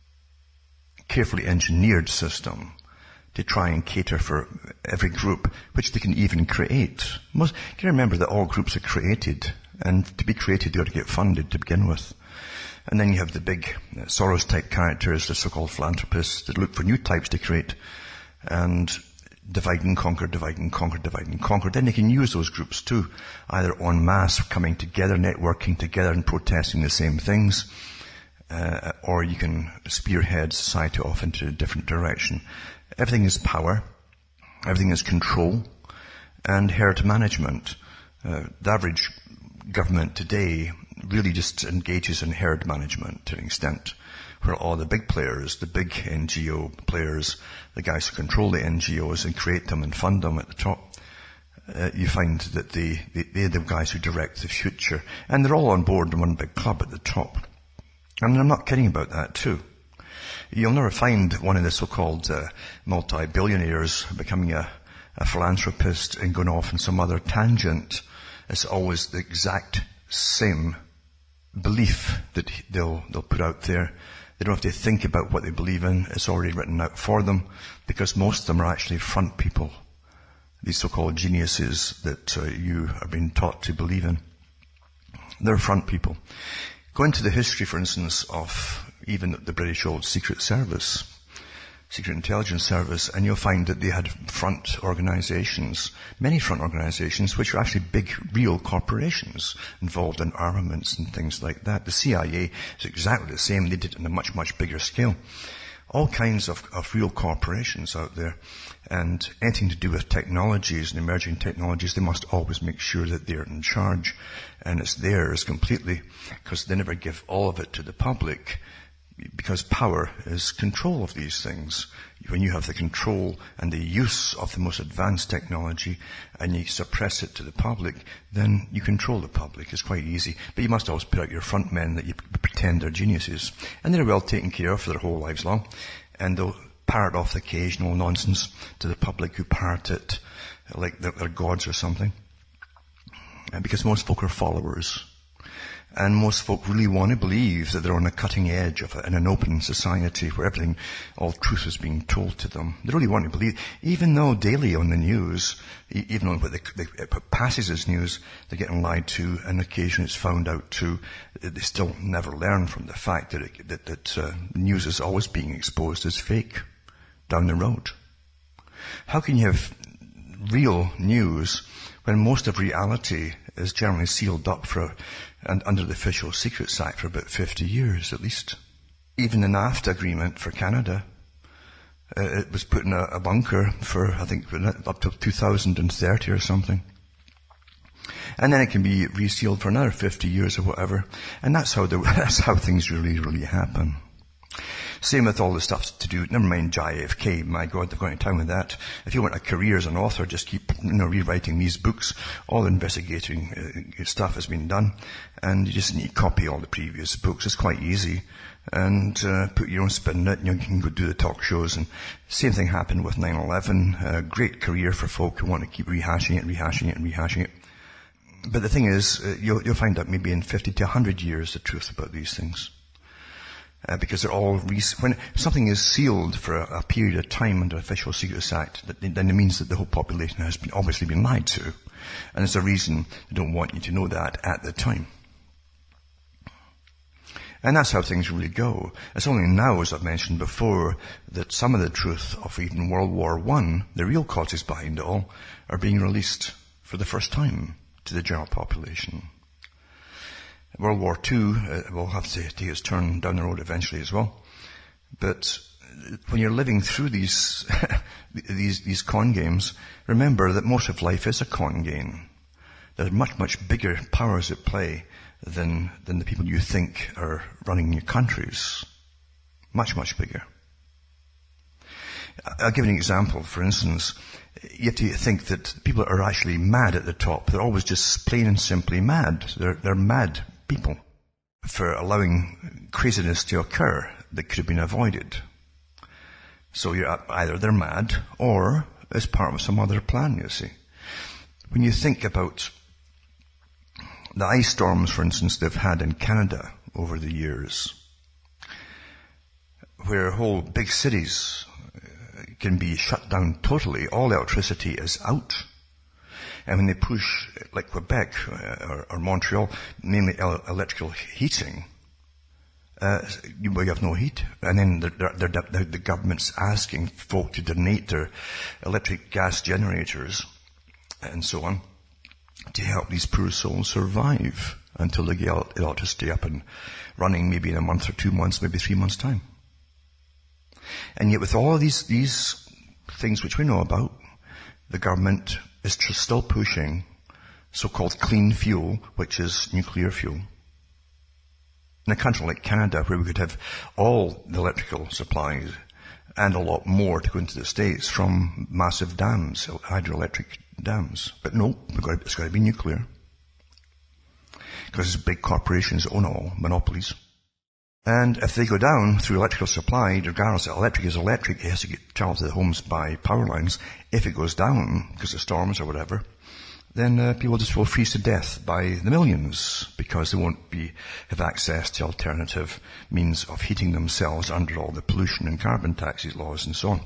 carefully engineered system to try and cater for every group, which they can even create. Most, you can remember that all groups are created, and to be created they ought to get funded to begin with. And then you have the big uh, Soros-type characters, the so-called philanthropists, that look for new types to create and divide and conquer, divide and conquer, divide and conquer. Then they can use those groups too, either en masse, coming together, networking together and protesting the same things, uh, or you can spearhead society off into a different direction. Everything is power, everything is control, and herd management. Uh, the average government today really just engages in herd management to an extent, where all the big players, the big N G O players, the guys who control the N G Os and create them and fund them at the top, uh, you find that they, they, they're the guys who direct the future. And they're all on board in one big club at the top. And I'm not kidding about that too. You'll never find one of the so-called uh, multi-billionaires becoming a, a philanthropist and going off on some other tangent. It's always the exact same belief that they'll they'll put out there. They don't have to think about what they believe in. It's already written out for them, because most of them are actually front people, these so-called geniuses that uh, you are being taught to believe in. They're front people. Go into the history, for instance, of even the British old Secret Service, Secret Intelligence Service, and you'll find that they had front organizations, many front organizations, which were actually big, real corporations involved in armaments and things like that. The C I A is exactly the same. They did it on a much, much bigger scale. All kinds of, of real corporations out there, and anything to do with technologies and emerging technologies, they must always make sure that they're in charge, and it's theirs completely, because they never give all of it to the public. Because power is control of these things. When you have the control and the use of the most advanced technology and you suppress it to the public, then you control the public. It's quite easy. But you must always put out your front men that you pretend are geniuses. And they're well taken care of for their whole lives long. And they'll parrot off the occasional nonsense to the public who parrot it like they're, they're gods or something. And because most folk are followers. And most folk really want to believe that they're on the cutting edge of it in an open society where everything, all truth is being told to them. They really want to believe, even though daily on the news, even on what they, they, it passes as news, they're getting lied to, and occasionally it's found out too. They still never learn from the fact that it, that, that uh, news is always being exposed as fake down the road. How can you have real news when most of reality is generally sealed up for and under the Official Secrets Act for about fifty years at least? Even the NAFTA agreement for Canada, uh, it was put in a, a bunker for, I think, up to two thousand thirty or something. And then it can be resealed for another fifty years or whatever. And that's how the, that's how things really, really happen. Same with all the stuff to do, never mind J F K, my God, they're going to town with that. If you want a career as an author, just keep, you know, rewriting these books. All the investigating uh, stuff has been done, and you just need to copy all the previous books. It's quite easy, and uh, put your own spin on it, and you can go do the talk shows. And same thing happened with nine eleven, a great career for folk who want to keep rehashing it, rehashing it, and rehashing it. But the thing is, uh, you'll, you'll find out maybe in fifty to one hundred years the truth about these things. Uh, because they're all, re- when something is sealed for a, a period of time under Official Secrets Act, that, then it means that the whole population has been, obviously been lied to. And there's a reason they don't want you to know that at the time. And that's how things really go. It's only now, as I've mentioned before, that some of the truth of even World War One, the real causes behind it all, are being released for the first time to the general population. World War Two uh, will have to take its turn down the road eventually as well. But when you're living through these these these con games, remember that most of life is a con game. There are much, much bigger powers at play than than the people you think are running your countries. Much, much bigger. I'll give you an example. For instance, you have to think that people are actually mad at the top. They're always just plain and simply mad. They're, they're mad people for allowing craziness to occur that could have been avoided. So you're either they're mad or it's part of some other plan, you see. When you think about the ice storms, for instance, they've had in Canada over the years, where whole big cities can be shut down totally, all electricity is out. And when they push, like Quebec or, or Montreal, mainly el- electrical heating, uh, you, well, you have no heat. And then they're, they're, they're, the government's asking folk to donate their electric gas generators and so on to help these poor souls survive until they get electricity up and running maybe in a month or two months, maybe three months' time. And yet with all of these, these things which we know about, the government is tr- still pushing so-called clean fuel, which is nuclear fuel. In a country like Canada, where we could have all the electrical supplies and a lot more to go into the States from massive dams, hydroelectric dams. But no, we've got, it's got to be nuclear. Because big corporations own all, monopolies. And if they go down through electrical supply, regardless of electric is electric, it has to get traveled to the homes by power lines. If it goes down, because of storms or whatever, then uh, people just will freeze to death by the millions, because they won't be have access to alternative means of heating themselves under all the pollution and carbon taxes laws and so on.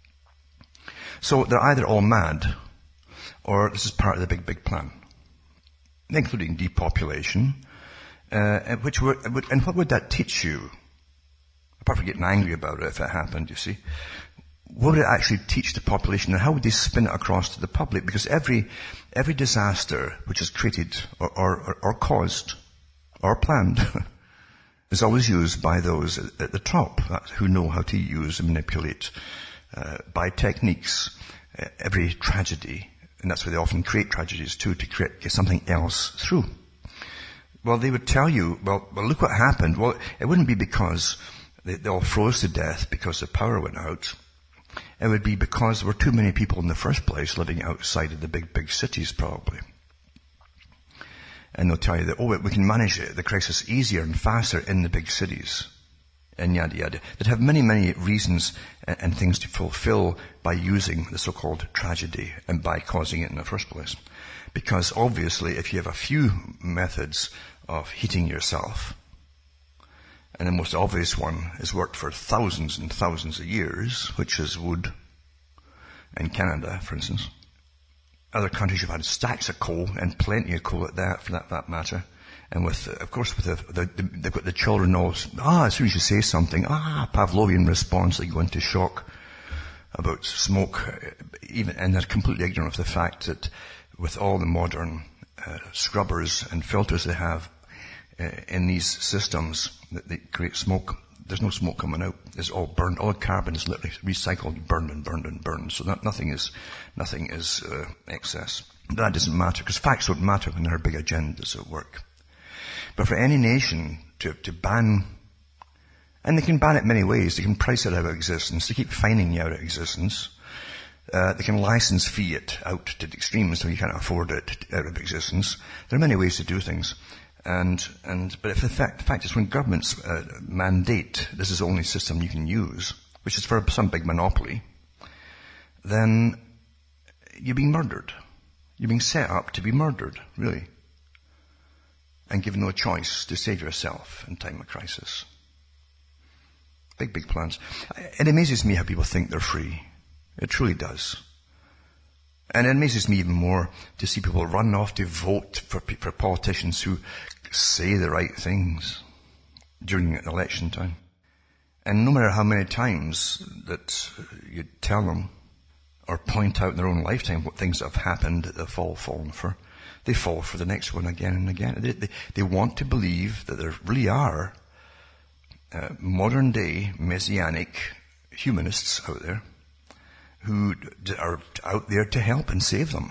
So they're either all mad, or this is part of the big, big plan, including depopulation. Uh, which were, and what would that teach you? Apart from getting angry about it if it happened, you see. What would it actually teach the population, and how would they spin it across to the public? Because every, every disaster which is created or, or, or caused or planned is always used by those at the top who know how to use and manipulate uh, by techniques uh, every tragedy. And that's why they often create tragedies too, to create, get something else through. Well, they would tell you, well, well, look what happened. Well, it wouldn't be because they, they all froze to death because the power went out. It would be because there were too many people in the first place living outside of the big, big cities, probably. And they'll tell you that, oh, we can manage it, the crisis easier and faster in the big cities. And yada, yada. They'd have many, many reasons and, and things to fulfill by using the so-called tragedy and by causing it in the first place. Because obviously, if you have a few methods of heating yourself. And the most obvious one has worked for thousands and thousands of years, which is wood. In Canada, for instance. Other countries have had stacks of coal, and plenty of coal at that, for that, that matter. And with, of course, with the, the, the, they've got the children all, ah, as soon as you say something, ah, Pavlovian response, they go into shock about smoke, even, and they're completely ignorant of the fact that with all the modern uh, scrubbers and filters they have uh, in these systems that they create smoke, there's no smoke coming out. It's all burned. All carbon is literally recycled, burned and burned and burned. So that nothing is, nothing is uh, excess. But that doesn't matter, because facts don't matter when there are big agendas at work. But for any nation to, to ban, and they can ban it many ways. They can price it out of existence. They keep fining you out of existence. Uh, they can license fee it out to the extremes so you can't afford it out of existence. There are many ways to do things. And, and, but if the fact, the fact is when governments uh, mandate this is the only system you can use, which is for some big monopoly, then you're being murdered. You're being set up to be murdered, really. And given no choice to save yourself in time of crisis. Big, big plans. It amazes me how people think they're free. It truly does. And it amazes me even more to see people run off to vote for, for politicians who say the right things during election time. And no matter how many times that you tell them or point out in their own lifetime what things have happened that they've all fallen for, they fall for the next one again and again. They, they, they want to believe that there really are uh, modern day messianic humanists out there who are out there to help and save them.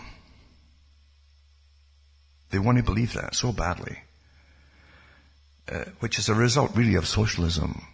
They want to believe that so badly, uh, which is a result really of socialism.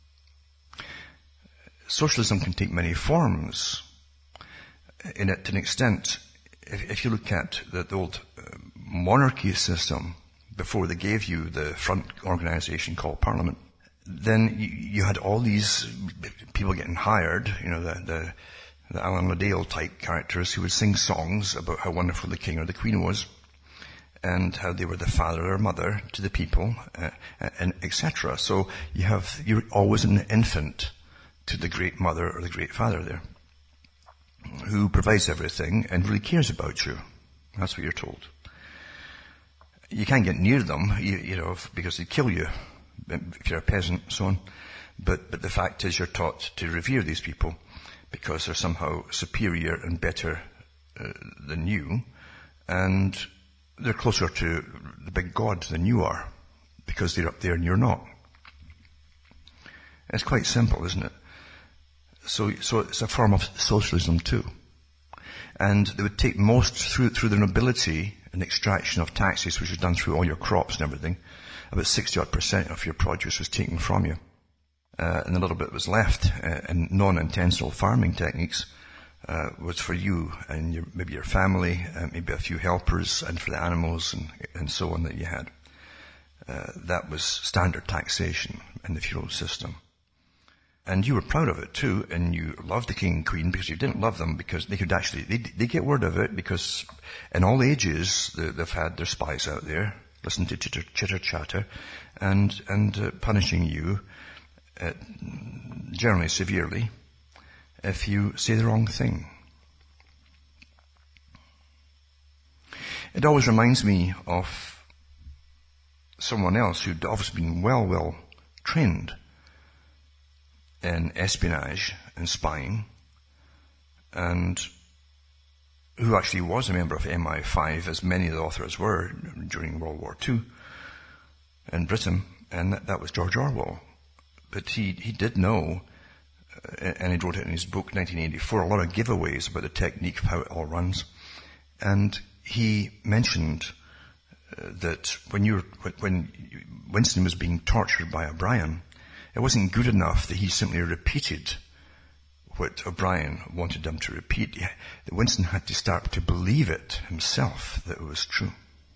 Socialism can take many forms. In it, to an extent, if, if you look at the, the old uh, monarchy system, before they gave you the front organization called Parliament, then you, you had all these people getting hired, you know, the, the the Alan Liddell type characters who would sing songs about how wonderful the king or the queen was and how they were the father or mother to the people, uh, and et cetera. So you have, you're always an infant to the great mother or the great father there who provides everything and really cares about you. That's what you're told. You can't get near them, you, you know, because they kill you if you're a peasant and so on. But, but the fact is you're taught to revere these people because they're somehow superior and better uh, than you, and they're closer to the big God than you are, because they're up there and you're not. It's quite simple, isn't it? So, so it's a form of socialism too. And they would take most through, through the nobility and extraction of taxes, which is done through all your crops and everything. About sixty odd percent of your produce was taken from you. Uh, and a little bit was left, uh, and non-intentional farming techniques, uh, was for you and your, maybe your family, uh, maybe a few helpers, and for the animals and, and so on that you had. Uh, that was standard taxation in the feudal system. And you were proud of it too, and you loved the king and queen because you didn't love them because they could actually, they, they get word of it because in all ages they, they've had their spies out there, listening to chitter, chitter chatter, and, and uh, punishing you Uh, generally severely, if you say the wrong thing. It always reminds me of someone else who'd obviously been well, well trained in espionage and spying, and who actually was a member of M I five, as many of the authors were during World War Two in Britain, and that, that was George Orwell. But he, he did know, uh, and he wrote it in his book, nineteen eighty-four, a lot of giveaways about the technique of how it all runs. And he mentioned uh, that when you were, when Winston was being tortured by O'Brien, it wasn't good enough that he simply repeated what O'Brien wanted him to repeat. That Winston had to start to believe it himself, that it was true.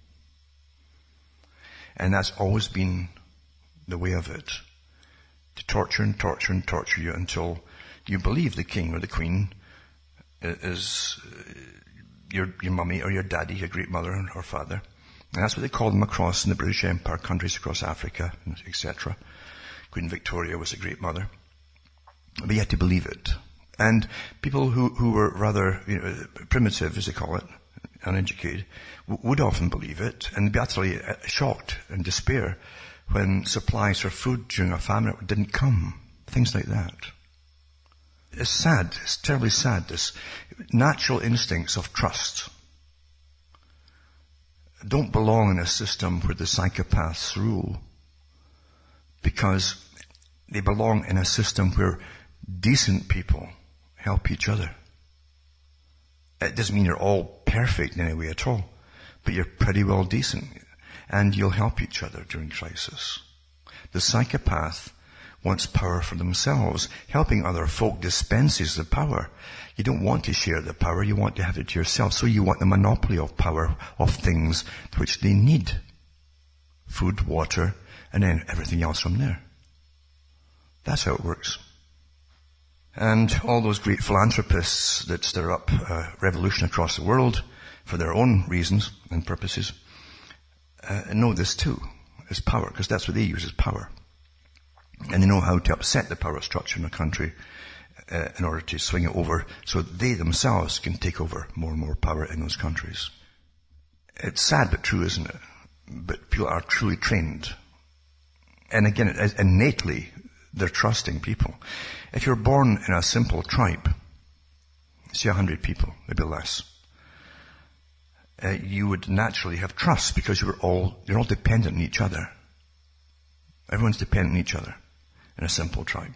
And that's always been the way of it. To torture and torture and torture you until you believe the king or the queen is your your mummy or your daddy, your great mother or father, And that's what they called them across in the British Empire, countries across Africa, et cetera. Queen Victoria was a great mother. But you had to believe it. And people who, who were rather, you know, primitive, as they call it, uneducated, w- would often believe it and be utterly shocked and despair when supplies for food during a famine didn't come. Things like that. It's sad. It's terribly sad, this natural instincts of trust don't belong in a system where the psychopaths rule, because they belong in a system where decent people help each other. It doesn't mean you're all perfect in any way at all, but you're pretty well decent, and you'll help each other during crisis. The psychopath wants power for themselves. Helping other folk dispenses the power. You don't want to share the power, you want to have it to yourself. So you want the monopoly of power of things which they need. Food, water, and then everything else from there. That's how it works. And all those great philanthropists that stir up a revolution across the world for their own reasons and purposes uh, know this too, as power, because that's what they use, as power. And they know how to upset the power structure in a country uh, in order to swing it over so they themselves can take over more and more power in those countries. It's sad but true, isn't it? But people are truly trained. And again, innately, they're trusting people. If you're born in a simple tribe, say a hundred people, maybe less, uh, you would naturally have trust because you're all, you're all dependent on each other. Everyone's dependent on each other in a simple tribe.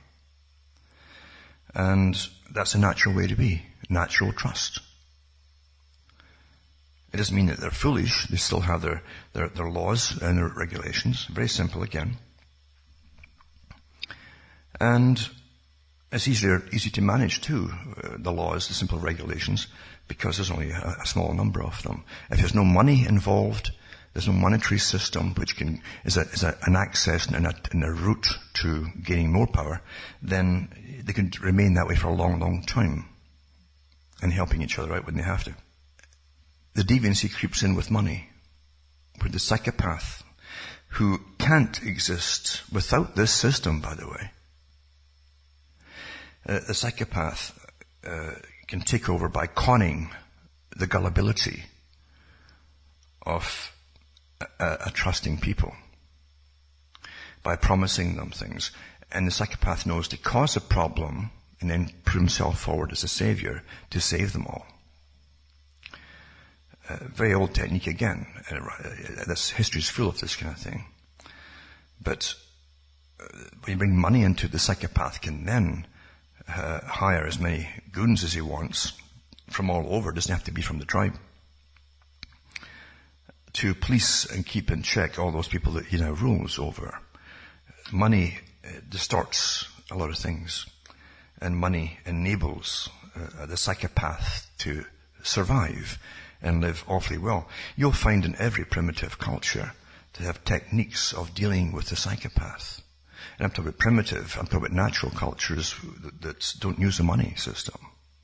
And that's a natural way to be. Natural trust. It doesn't mean that they're foolish. They still have their, their, their laws and their regulations. Very simple again. And it's easier, easy to manage too, uh, the laws, the simple regulations, because there's only a, a small number of them. If there's no money involved, there's no monetary system which can is, a, is a, an access and a, and a route to gaining more power, then they can remain that way for a long, long time and helping each other out when they have to. The deviancy creeps in with money, where the psychopath, who can't exist without this system, by the way, uh, the psychopath uh, can take over by conning the gullibility of a, a trusting people, by promising them things. And the psychopath knows to cause a problem and then put himself forward as a savior to save them all. Uh, very old technique again. Uh, this history is full of this kind of thing. But uh, when you bring money into, the psychopath can then uh, hire as many goons as he wants from all over. It doesn't have to be from the tribe, to police and keep in check all those people that he now rules over. Money uh, distorts a lot of things, and money enables uh, the psychopath to survive and live awfully well. You'll find in every primitive culture to have techniques of dealing with the psychopath. And I'm talking about primitive, I'm talking about natural cultures that, that don't use the money system.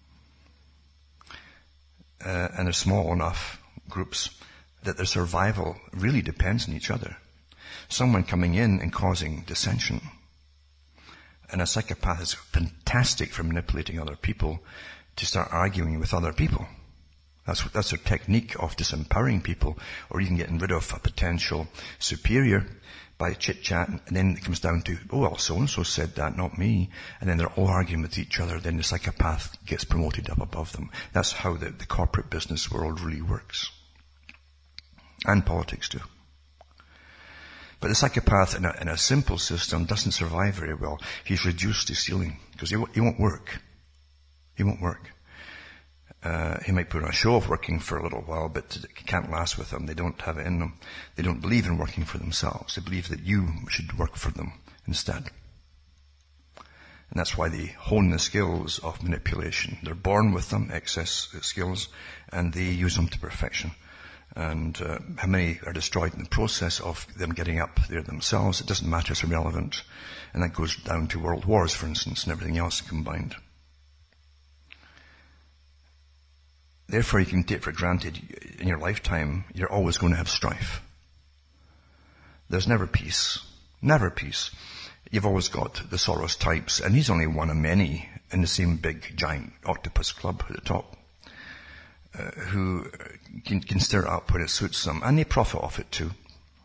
Uh, and they're small enough groups that their survival really depends on each other. Someone coming in and causing dissension. And a psychopath is fantastic for manipulating other people to start arguing with other people. That's that's their technique of disempowering people, or even getting rid of a potential superior by chit-chat, and then it comes down to, oh, well, so-and-so said that, not me. And then they're all arguing with each other. Then the psychopath gets promoted up above them. That's how the, the corporate business world really works. And politics too. But the psychopath in a, in a simple system doesn't survive very well. He's reduced to stealing, because he, he won't work. He won't work. Uh, he might put on a show of working for a little while, but it can't last with them. They don't have it in them. They don't believe in working for themselves. They believe that you should work for them instead. And that's why they hone the skills of manipulation. They're born with them, excess skills, and they use them to perfection. And uh, how many are destroyed in the process of them getting up there themselves, it doesn't matter, it's irrelevant. And that goes down to world wars, for instance, and everything else combined. Therefore, you can take for granted in your lifetime, you're always going to have strife. There's never peace. Never peace. You've always got the Soros types, and he's only one of many in the same big, giant octopus club at the top, uh, who can, can stir it up when it suits them, and they profit off it too.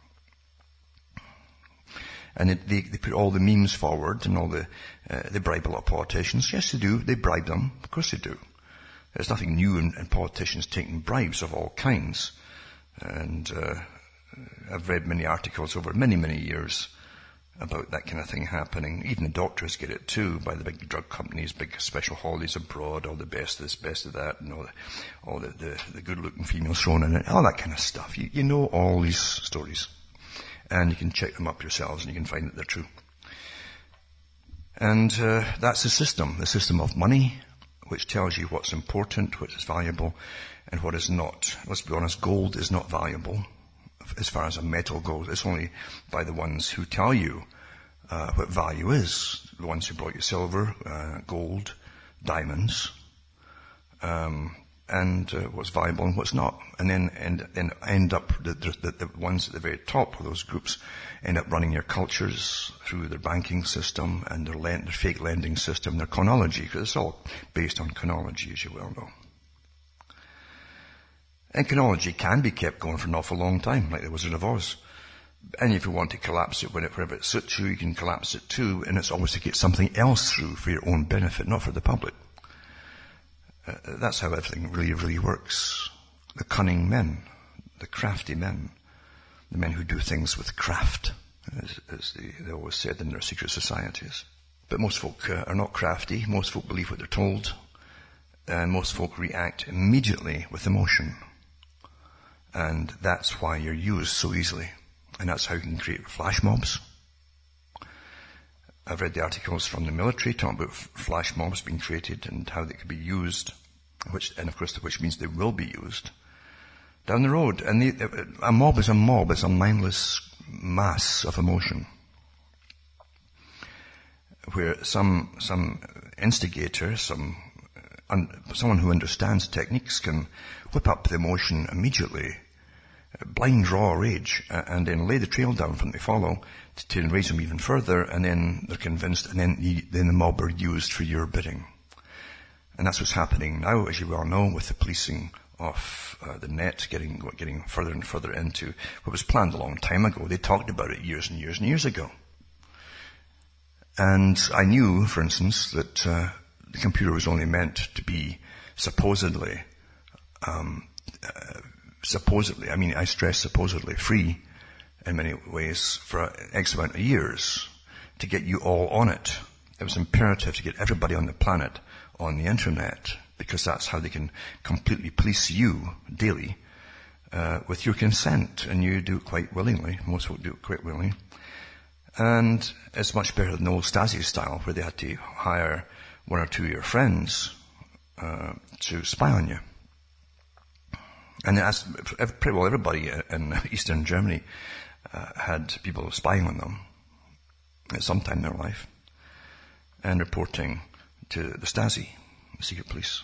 And it, they, they put all the memes forward and all the, uh, they bribe a lot of politicians. Yes, they do. They bribe them. Of course they do. There's nothing new in, in politicians taking bribes of all kinds. And, uh, I've read many articles over many, many years about that kind of thing happening. Even the doctors get it too, by the big drug companies, big special holidays abroad, all the best of this, best of that, and all the, all the, the, the good-looking females thrown in it, all that kind of stuff. You, you know all these stories. And you can check them up yourselves and you can find that they're true. And uh, that's the system, the system of money, which tells you what's important, what is valuable, and what is not. Let's be honest, gold is not valuable as far as a metal goes. It's only by the ones who tell you uh, what value is. The ones who brought you silver, uh, gold, diamonds, um, and uh, what's valuable and what's not. And then and then end up, the, the, the ones at the very top of those groups end up running your cultures through their banking system and their, lend, their fake lending system, their chronology, because it's all based on chronology, as you well know. And chronology can be kept going for an awful long time, like the Wizard of Oz. And if you want to collapse it whenever it suits you, you can collapse it too, and it's always to get something else through for your own benefit, not for the public. Uh, that's how everything really, really works. The cunning men, the crafty men, the men who do things with craft, as, as they, they always said in their secret societies. But most folk uh, are not crafty. Most folk believe what they're told, and most folk react immediately with emotion. And that's why you're used so easily. And that's how you can create flash mobs. I've read the articles from the military talking about f- flash mobs being created and how they could be used, which, and of course, which means they will be used down the road. And the, a mob is a mob. It's a mindless mass of emotion, where some some instigator, some un, someone who understands techniques can whip up the emotion immediately, blind raw rage, uh, and then lay the trail down from they follow to, to enrage them even further, and then they're convinced, and then the, then the mob are used for your bidding. And that's what's happening now, as you well know, with the policing of uh, the net, getting getting further and further into what was planned a long time ago. They talked about it years and years and years ago. And I knew, for instance, that uh, the computer was only meant to be supposedly um, uh, supposedly, I mean, I stress supposedly, free in many ways for X amount of years to get you all on it. It was imperative to get everybody on the planet on the internet, because that's how they can completely police you daily uh, with your consent, and you do it quite willingly. Most folk do it quite willingly. And it's much better than the old Stasi style, where they had to hire one or two of your friends uh, to spy on you. And as pretty well everybody in Eastern Germany uh, had people spying on them at some time in their life and reporting to the Stasi, the secret police.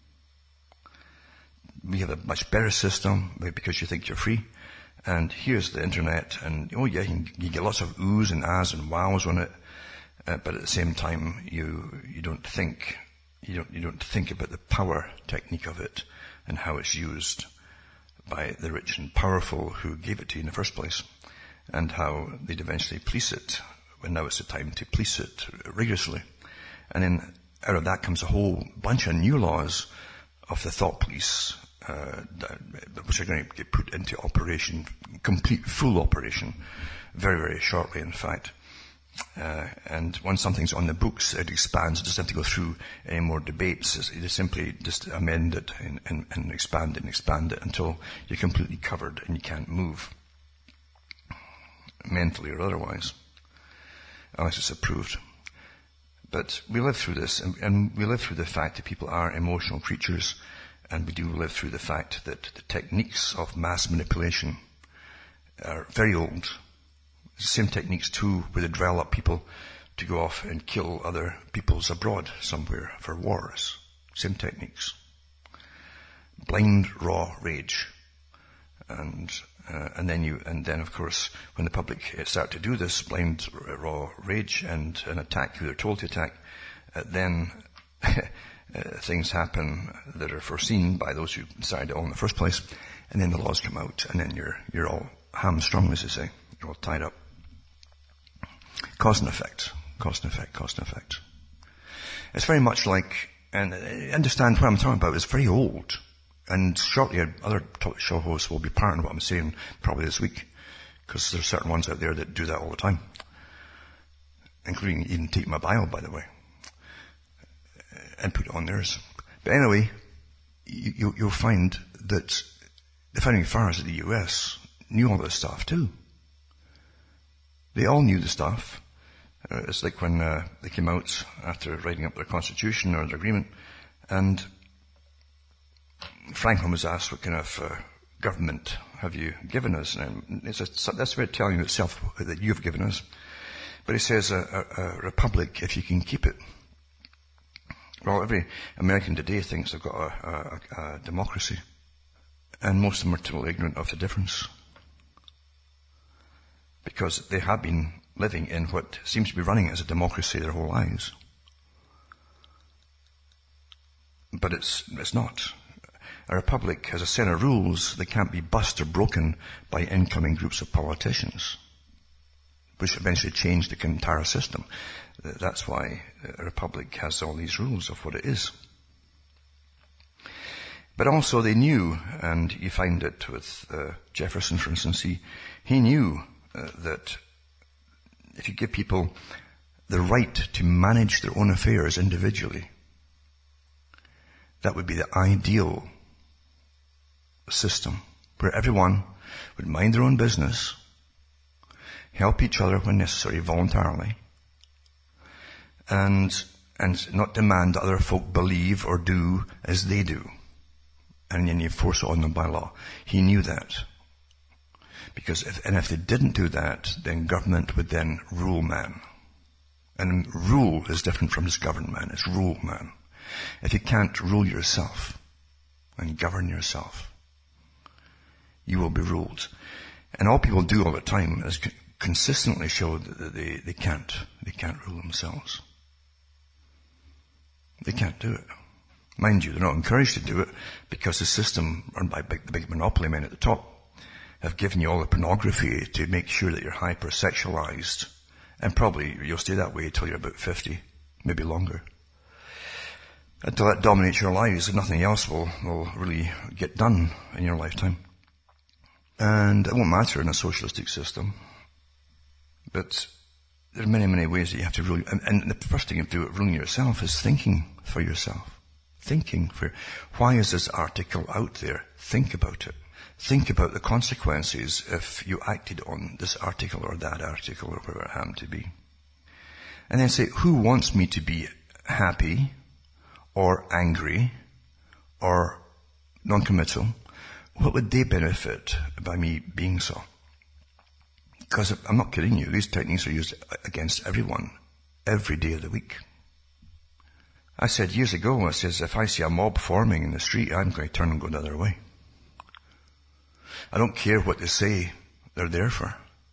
We have a much better system because you think you're free. And here's the internet, and oh yeah, you, can, you get lots of oohs and ahs and wows on it, uh, but at the same time, you you don't think you don't you don't think about the power technique of it and how it's used by the rich and powerful who gave it to you in the first place, and how they'd eventually police it when now it's the time to police it rigorously. And then out of that comes a whole bunch of new laws of the thought police, uh, which are going to get put into operation, complete, full operation, very, very shortly, in fact. Uh, and once something's on the books, it expands. It doesn't have to go through any more debates. You just simply just amend it and, and, and expand it and expand it until you're completely covered and you can't move, mentally or otherwise, unless it's approved. But we live through this, and, and we live through the fact that people are emotional creatures, and we do live through the fact that the techniques of mass manipulation are very old. The same techniques too, where they develop people to go off and kill other peoples abroad somewhere for wars. Same techniques. blind, raw rage. And, uh, and then you, and then of course, when the public start to do this blind, raw rage and, and attack who they're told to attack, uh, then uh, things happen that are foreseen by those who decided it all in the first place, and then the laws come out, and then you're, you're all hamstrung, as they say. You're all tied up. Cause and effect. Cause and effect, cause and effect. It's very much like, and understand what I'm talking about, it's very old. And shortly other talk show hosts will be parroting what I'm saying probably this week, because there's certain ones out there that do that all the time. Including even take my bio, by the way. And put it on theirs. But anyway, you, you, you'll find that the founding fathers of the U S knew all this stuff too. They all knew the stuff. Uh, it's like when uh, they came out after writing up their constitution or their agreement, and Franklin was asked, what kind of uh, government have you given us? And it's a, that's way of telling itself that you've given us. But he says, a, a, a republic, if you can keep it. Well, every American today thinks they've got a, a, a democracy. And most of them are totally ignorant of the difference. Because they have been living in what seems to be running as a democracy their whole lives. But it's, it's not. A republic has a set of rules that can't be bust or broken by incoming groups of politicians, which eventually change the entire system. That's why a republic has all these rules of what it is. But also they knew, and you find it with uh, Jefferson, for instance, he, he knew uh, that if you give people the right to manage their own affairs individually, that would be the ideal system, where everyone would mind their own business, help each other when necessary voluntarily, and and not demand that other folk believe or do as they do, and then you force it on them by law. He knew that. Because if, and if they didn't do that, then government would then rule man. And rule is different from just govern man, it's rule man. If you can't rule yourself and govern yourself, you will be ruled. And all people do all the time is c- consistently show that they, they can't. They can't rule themselves. They can't do it. Mind you, they're not encouraged to do it because the system run by big, the big monopoly men at the top have given you all the pornography to make sure that you're hypersexualized. And probably you'll stay that way until you're about fifty, maybe longer. Until that dominates your lives and nothing else will, will really get done in your lifetime. And it won't matter in a socialistic system. But there are many, many ways that you have to rule. And, and the first thing you have to do at ruling yourself is thinking for yourself. Thinking for, why is this article out there? Think about it. Think about the consequences if you acted on this article or that article or whatever it happened to be. And then say, who wants me to be happy or angry or non-committal? What would they benefit by me being so? Because I'm not kidding you, these techniques are used against everyone, every day of the week. I said years ago, I says, if I see a mob forming in the street, I'm going to turn and go the other way. I don't care what they say they're there for.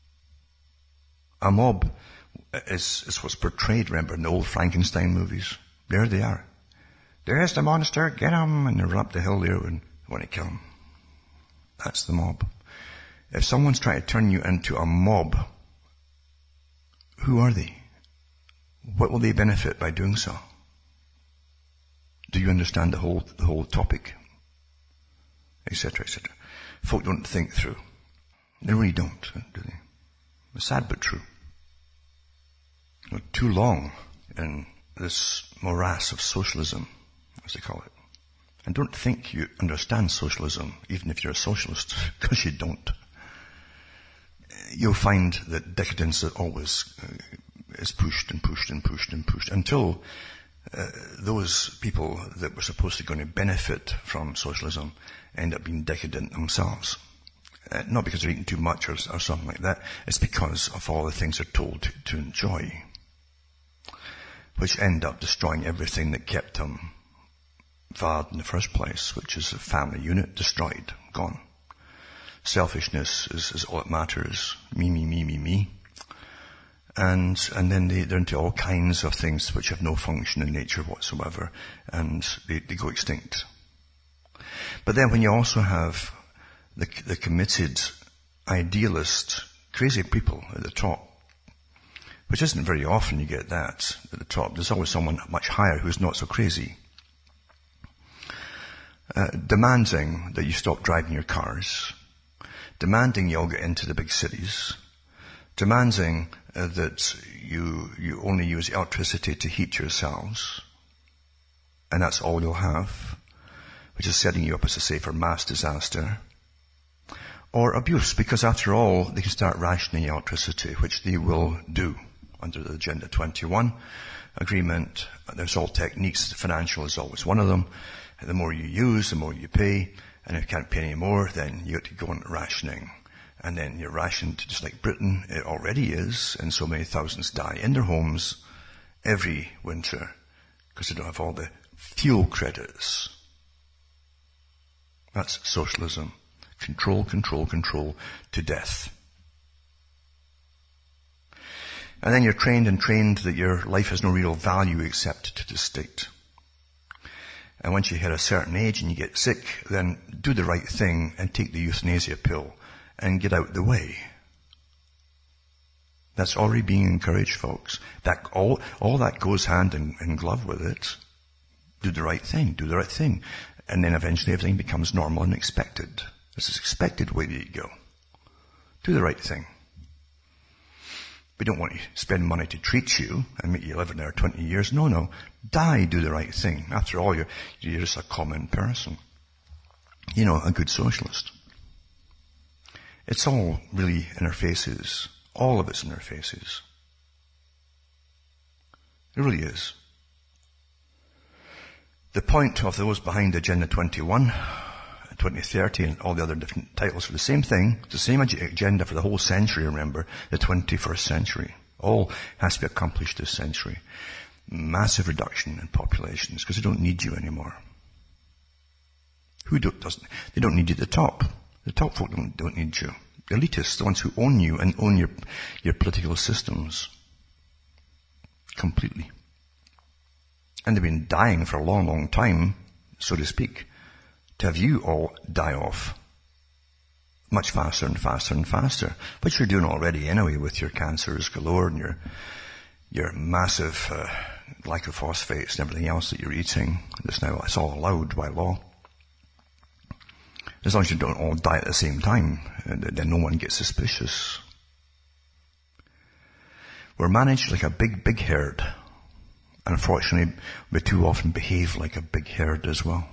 A mob is, is what's portrayed, remember, in the old Frankenstein movies. There they are. There's the monster, get him, and they run up the hill there and want to kill him. That's the mob. If someone's trying to turn you into a mob, who are they? What will they benefit by doing so? Do you understand the whole, the whole topic? Etc, et cetera. Folk don't think through. They really don't, do they? It's sad but true. We're too long in this morass of socialism, as they call it. And don't think you understand socialism, even if you're a socialist, because you don't. You'll find that decadence always uh, is pushed and pushed and pushed and pushed until uh, those people that were supposed to going to benefit from socialism end up being decadent themselves. Uh, not because they're eating too much or, or something like that. It's because of all the things they're told to, to enjoy, which end up destroying everything that kept them fathered in the first place, which is a family unit, destroyed, gone. Selfishness is, is all that matters. Me, me, me, me, me. And, and then they, they're into all kinds of things which have no function in nature whatsoever, and they, they go extinct. But then when you also have the, the committed, idealist, crazy people at the top, which isn't very often you get that at the top. There's always someone much higher who's not so crazy. Uh, demanding that you stop driving your cars, demanding you all get into the big cities, demanding uh, that you you only use electricity to heat yourselves, and that's all you'll have, which is setting you up as a safer mass disaster. Or abuse, because after all, they can start rationing electricity, which they will do under the Agenda twenty-one agreement. There's all techniques. Financial is always one of them. The more you use, the more you pay. And if you can't pay any more, then you have to go on rationing. And then you're rationed, just like Britain, it already is, and so many thousands die in their homes every winter because they don't have all the fuel credits. That's socialism. Control, control, control to death. And then you're trained and trained that your life has no real value except to the state. And once you hit a certain age and you get sick, then do the right thing and take the euthanasia pill and get out the way. That's already being encouraged, folks. That all, all that goes hand in, in glove with it. Do the right thing, do the right thing. And then eventually everything becomes normal and expected. This is expected way that you go. Do the right thing. We don't want to spend money to treat you and make you live in there twenty years. No, no. Die, do the right thing. After all, you're, you're just a common person. You know, a good socialist. It's all really in our faces. All of it's in our faces. It really is. The point of those behind Agenda twenty-one, twenty thirty and all the other different titles for the same thing, the same agenda for the whole century, remember, the twenty-first century. All has to be accomplished this century. Massive reduction in populations because they don't need you anymore. Who do, doesn't? They don't need you at the top. The top folk don't, don't need you. The elitists, the ones who own you and own your, your political systems. Completely. And they've been dying for a long, long time, so to speak, to have you all die off much faster and faster and faster, which you're doing already anyway with your cancers galore and your your massive uh, glycophosphates and everything else that you're eating. This now, it's all allowed by law. As long as you don't all die at the same time, then no one gets suspicious. We're managed like a big, big herd. And unfortunately, we too often behave like a big herd as well.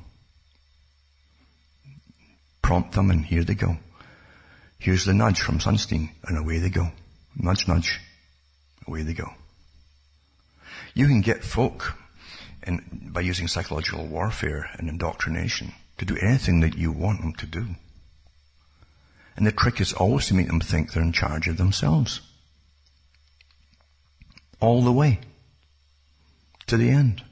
Prompt them and here they go. Here's the nudge from Sunstein and away they go. Nudge, nudge. Away they go. You can get folk in, by using psychological warfare and indoctrination to do anything that you want them to do. And the trick is always to make them think they're in charge of themselves. All the way. To the end.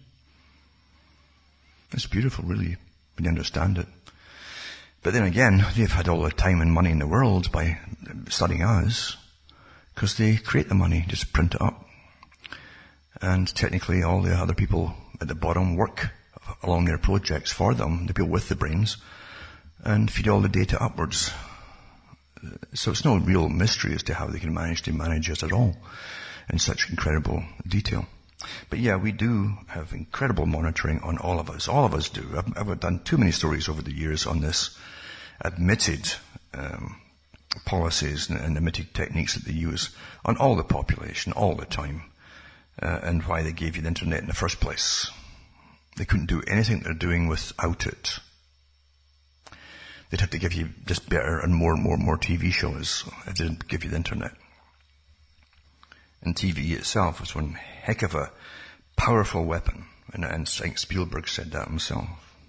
It's beautiful, really, when you understand it. But then again, they've had all the time and money in the world by studying us, because they create the money, just print it up. And technically all the other people at the bottom work along their projects for them, the people with the brains, and feed all the data upwards. So it's no real mystery as to how they can manage to manage us at all in such incredible detail. But yeah, we do have incredible monitoring on all of us. All of us do. I've, I've done too many stories over the years on this admitted um, policies and, and admitted techniques that they use on all the population, all the time, uh, and why they gave you the internet in the first place. They couldn't do anything they're doing without it. They'd have to give you just better and more and more and more T V shows if they didn't give you the internet. And T V itself was one heck of a powerful weapon. And, and Spielberg said that himself.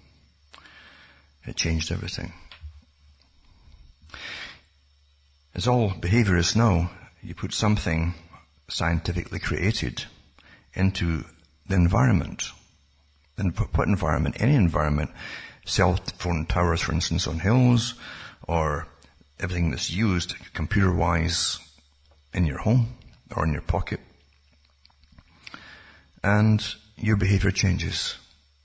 It changed everything. As all behaviorists know, you put something scientifically created into the environment. In what environment? Any environment. Cell phone towers, for instance, on hills, or everything that's used computer-wise in your home or in your pocket. And your behavior changes.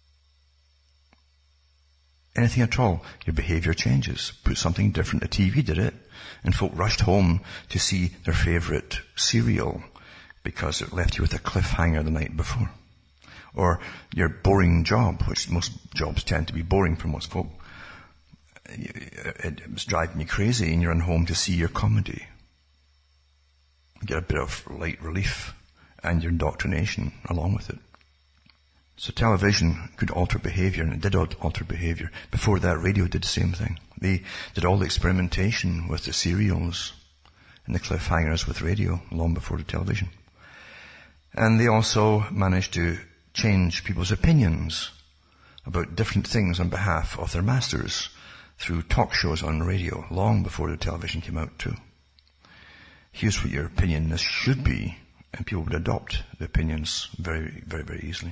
Anything at all, your behavior changes. Put something different. The T V did it, and folk rushed home to see their favorite serial because it left you with a cliffhanger the night before. Or your boring job, which most jobs tend to be boring for most folk. It was driving you crazy, and you're on home to see your comedy. Get a bit of light relief and your indoctrination along with it. So television could alter behavior, and it did alter behavior. Before that, radio did the same thing. They did all the experimentation with the serials and the cliffhangers with radio long before the television. And they also managed to change people's opinions about different things on behalf of their masters through talk shows on radio long before the television came out too. Here's what your opinion this should be, and people would adopt the opinions very, very, very easily.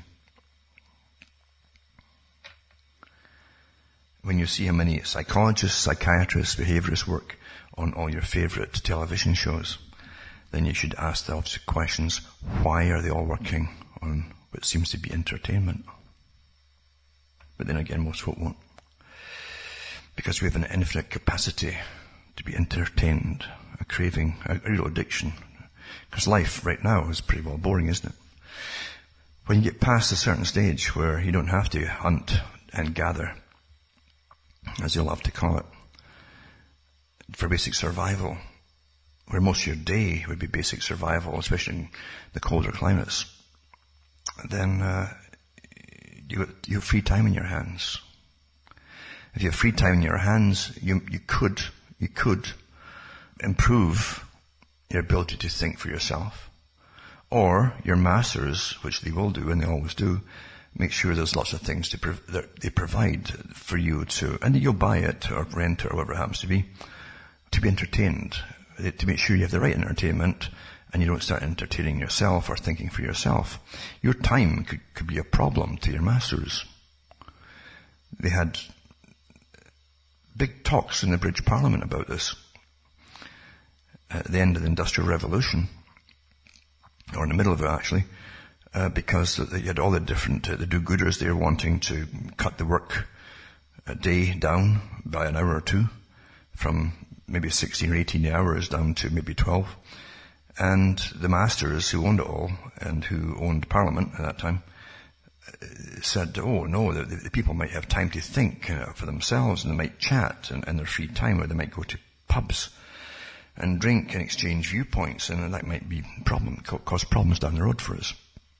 When you see how many psychologists, psychiatrists, behaviorists work on all your favorite television shows, then you should ask those questions. Why are they all working on what seems to be entertainment? But then again, most folk won't. Because we have an infinite capacity to be entertained, a craving, a real addiction. Because life right now is pretty well boring, isn't it? When you get past a certain stage where you don't have to hunt and gather, as you love to call it, for basic survival, where most of your day would be basic survival, especially in the colder climates, then uh, you, you have free time in your hands. If you have free time in your hands, you, you could, you could improve your ability to think for yourself. Or your masters, which they will do, and they always do, make sure there's lots of things to prov- that they provide for you to, and you'll buy it or rent it or whatever it happens to be, to be entertained, to make sure you have the right entertainment and you don't start entertaining yourself or thinking for yourself. Your time could, could be a problem to your masters. They had big talks in the British Parliament about this at the end of the Industrial Revolution, or in the middle of it actually, uh, because you had all the different, uh, the do-gooders there wanting to cut the work a day down by an hour or two, from maybe sixteen or eighteen hours down to maybe twelve. And the masters who owned it all, and who owned Parliament at that time, said, oh no, the, the people might have time to think uh, for themselves, and they might chat in, in their free time, or they might go to pubs and drink and exchange viewpoints, and that might be problem, cause problems down the road for us.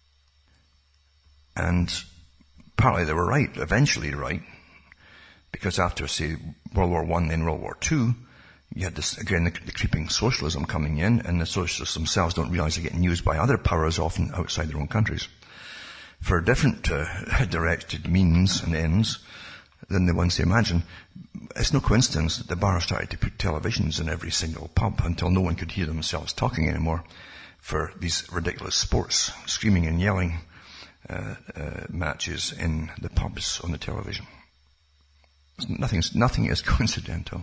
And partly they were right, eventually right, because after, say, World War One, then World War Two, you had this, again, the, the creeping socialism coming in, and the socialists themselves don't realize they're getting used by other powers, often outside their own countries, for different uh, directed means and ends than the ones they imagine. It's no coincidence that the bar started to put televisions in every single pub until no one could hear themselves talking anymore for these ridiculous sports, screaming and yelling uh, uh, matches in the pubs on the television. Nothing's, nothing is coincidental.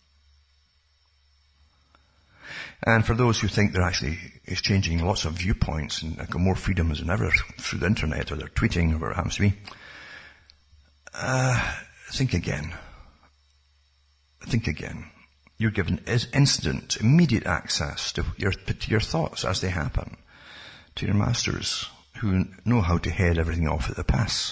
And for those who think they're actually exchanging lots of viewpoints and got more freedoms than ever through the internet, or they're tweeting, or whatever it happens to be, uh, think again. Think again. You're given instant, immediate access to your, to your thoughts as they happen, to your masters who know how to head everything off at the pass.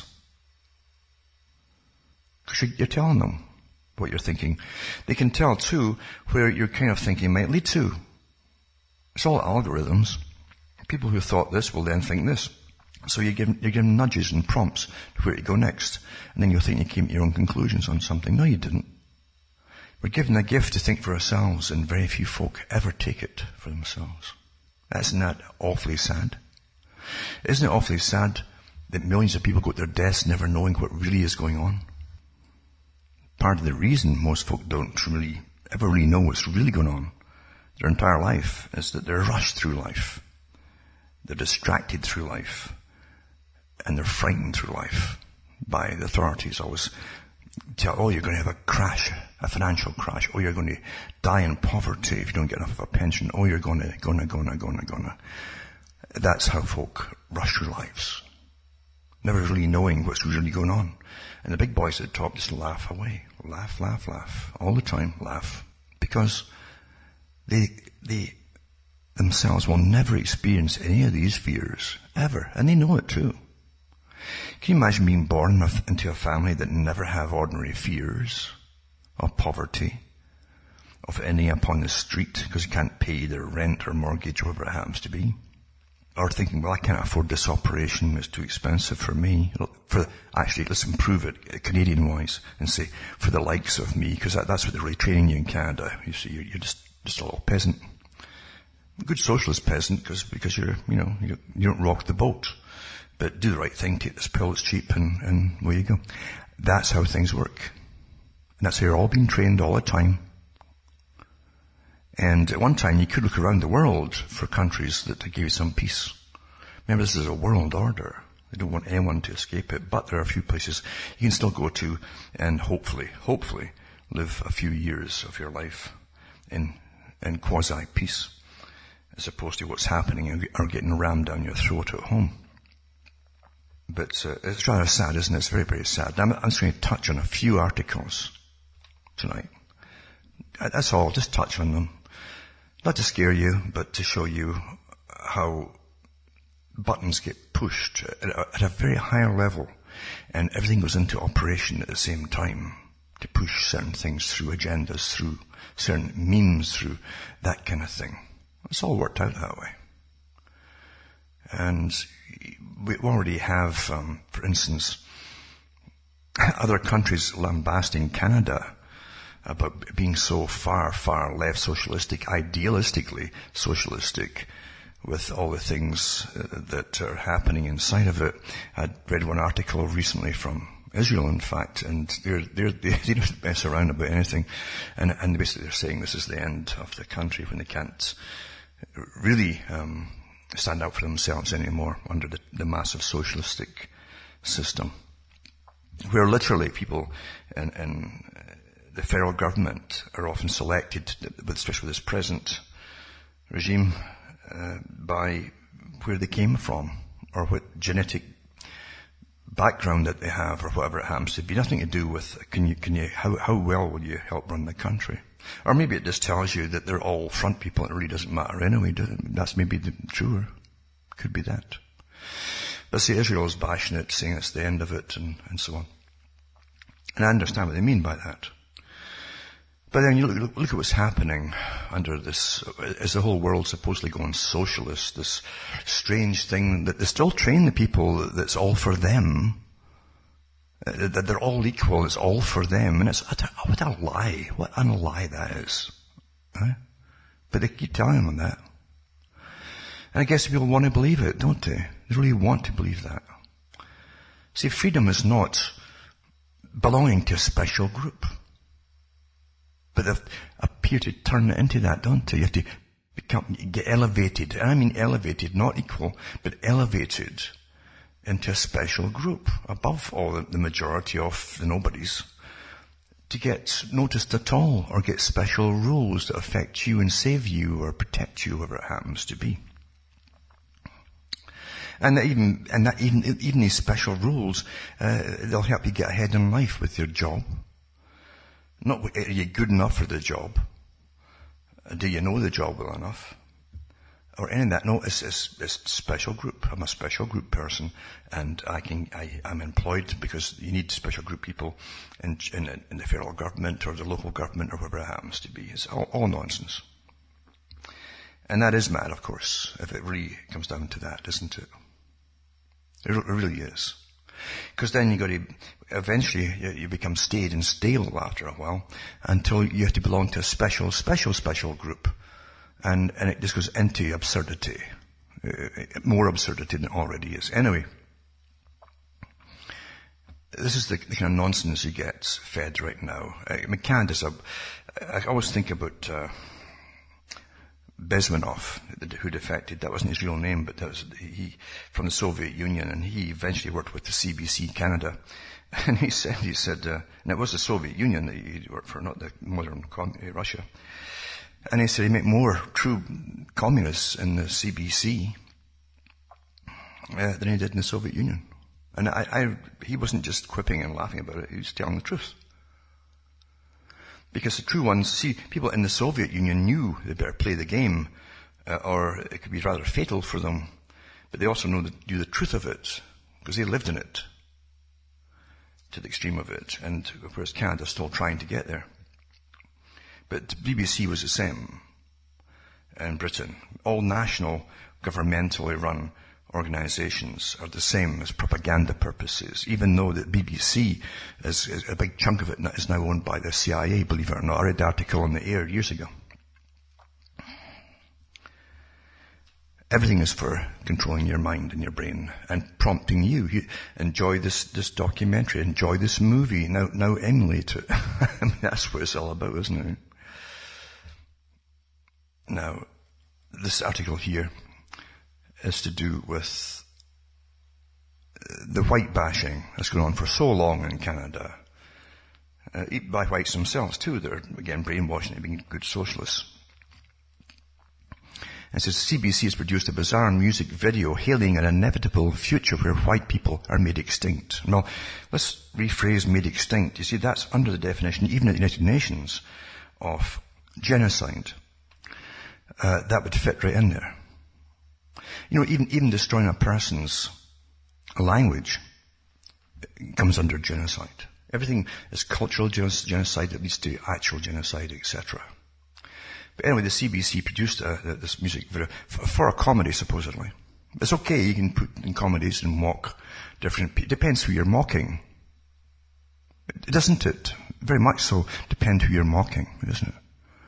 Because you're telling them what you're thinking. They can tell too where your kind of thinking might lead to. It's all algorithms. People who thought this will then think this. So you give, you're given nudges and prompts to where to go next. And then you'll think you came to your own conclusions on something. No, you didn't. We're given a gift to think for ourselves, and very few folk ever take it for themselves. Isn't that awfully sad? Isn't it awfully sad that millions of people go to their deaths never knowing what really is going on? Part of the reason most folk don't really ever really know what's really going on their entire life is that they're rushed through life. They're distracted through life. And they're frightened through life. by the authorities. Always tell, oh, you're going to have a crash, a financial crash. Oh, you're going to die in poverty if you don't get enough of a pension. Oh, you're going to, going to, going to, going to, going to. That's how folk rush through lives, never really knowing what's really going on. And the big boys at the top just laugh away. Laugh, laugh, laugh. All the time, laugh. Because they, they themselves will never experience any of these fears, ever. And they know it too. Can you imagine being born into a family that never have ordinary fears of poverty, of ending up on the street because you can't pay their rent or mortgage, or whatever it happens to be? Or thinking, well, I can't afford this operation, it's too expensive for me. For, actually, let's improve it Canadian-wise and say, for the likes of me, because that, that's what they're really training you in Canada. You see, you're, you're just, just a little peasant. A good socialist peasant, because, because you're, you know, you, you don't rock the boat. But do the right thing, take this pill, it's cheap, and, and where you go. That's how things work. And that's how you're all being trained all the time. And at one time, you could look around the world for countries that give you some peace. Remember, this is a world order. They don't want anyone to escape it, but there are a few places you can still go to and hopefully, hopefully live a few years of your life in, in quasi-peace, as opposed to what's happening or getting rammed down your throat at home. But uh, it's rather sad, isn't it? It's very, very sad. I'm, I'm just going to touch on a few articles tonight. That's all. Just touch on them. Not to scare you, but to show you how buttons get pushed at a, at a very higher level, and everything goes into operation at the same time to push certain things through, agendas through, certain means through, that kind of thing. It's all worked out that way. And we already have, um, for instance, other countries lambasting Canada about being so far, far left socialistic, idealistically socialistic, with all the things uh, that are happening inside of it. I read one article recently from Israel, in fact, and they're, they're, they they don't mess around about anything. And, and basically they're saying this is the end of the country when they can't really um, stand up for themselves anymore under the, the massive socialistic system, where literally people in, in the federal government are often selected, especially with this present regime, uh, by where they came from or what genetic background that they have or whatever it happens to be. Nothing to do with can you, can you, how, how well will you help run the country? Or maybe it just tells you that they're all front people and it really doesn't matter anyway. That's maybe the truer. Could be that. But see, Israel's bashing it, saying it's the end of it and, and so on. And I understand what they mean by that. But then you look, look at what's happening under this, as the whole world supposedly going socialist, this strange thing that they still train the people that's all for them, that they're all equal, it's all for them, and it's, what a lie, what a lie that is. Right? But they keep telling them that. And I guess people want to believe it, don't they? They really want to believe that. See, freedom is not belonging to a special group. But they appear to turn it into that, don't they? You have to become, get elevated. And I mean elevated, not equal, but elevated into a special group above all the, the majority of the nobodies to get noticed at all or get special rules that affect you and save you or protect you, whatever it happens to be. And that even, and that even, even these special rules, uh, they'll help you get ahead in life with your job. Not, are you good enough for the job? Do you know the job well enough? Or any of that? No, it's, it's, it's special group. I'm a special group person, and I can, I, I'm employed because you need special group people in, in, in the federal government or the local government or whatever it happens to be. It's all, all nonsense. And that is mad, of course, if it really comes down to that, isn't it? It really is. Because then you got to, eventually you, you become staid and stale after a while until you have to belong to a special, special, special group. And, and it just goes into absurdity. Uh, more absurdity than it already is. Anyway, this is the, the kind of nonsense you get fed right now. I mean, Canada's a, I always think about, uh, Bezmenov, who defected. That wasn't his real name, but that was he from the Soviet Union, and he eventually worked with the C B C Canada. And he said, he said, uh, and it was the Soviet Union that he worked for, not the modern com- Russia. And he said he made more true communists in the C B C uh, than he did in the Soviet Union. And I, I, he wasn't just quipping and laughing about it, he was telling the truth. Because the true ones, see, people in the Soviet Union knew they better play the game, uh, or it could be rather fatal for them. But they also know the, knew the truth of it, because they lived in it, to the extreme of it. And whereas Canada's still trying to get there. But B B C was the same in Britain. All national, governmentally run organizations are the same as propaganda purposes, even though the B B C is, is a big chunk of it is now owned by the C I A, believe it or not. I read the article on the air years ago. Everything is for controlling your mind and your brain and prompting you. you enjoy this, this documentary, enjoy this movie, now, now emulate it. I mean, that's what it's all about, isn't it? Now, this article here is to do with the white bashing that's going on for so long in Canada. Uh, by whites themselves too. They're, again, brainwashing and being good socialists. It says C B C has produced a bizarre music video hailing an inevitable future where white people are made extinct. Well, let's rephrase made extinct. You see, that's under the definition, even at the United Nations, of genocide. Uh, that would fit right in there. You know, even, even destroying a person's language comes under genocide. Everything is cultural genocide that leads to actual genocide, et cetera. But anyway, the C B C produced uh, this music video for, for a comedy, supposedly. It's okay, you can put in comedies and mock different people. It depends who you're mocking. Doesn't it? Very much so. Depend who you're mocking, doesn't it?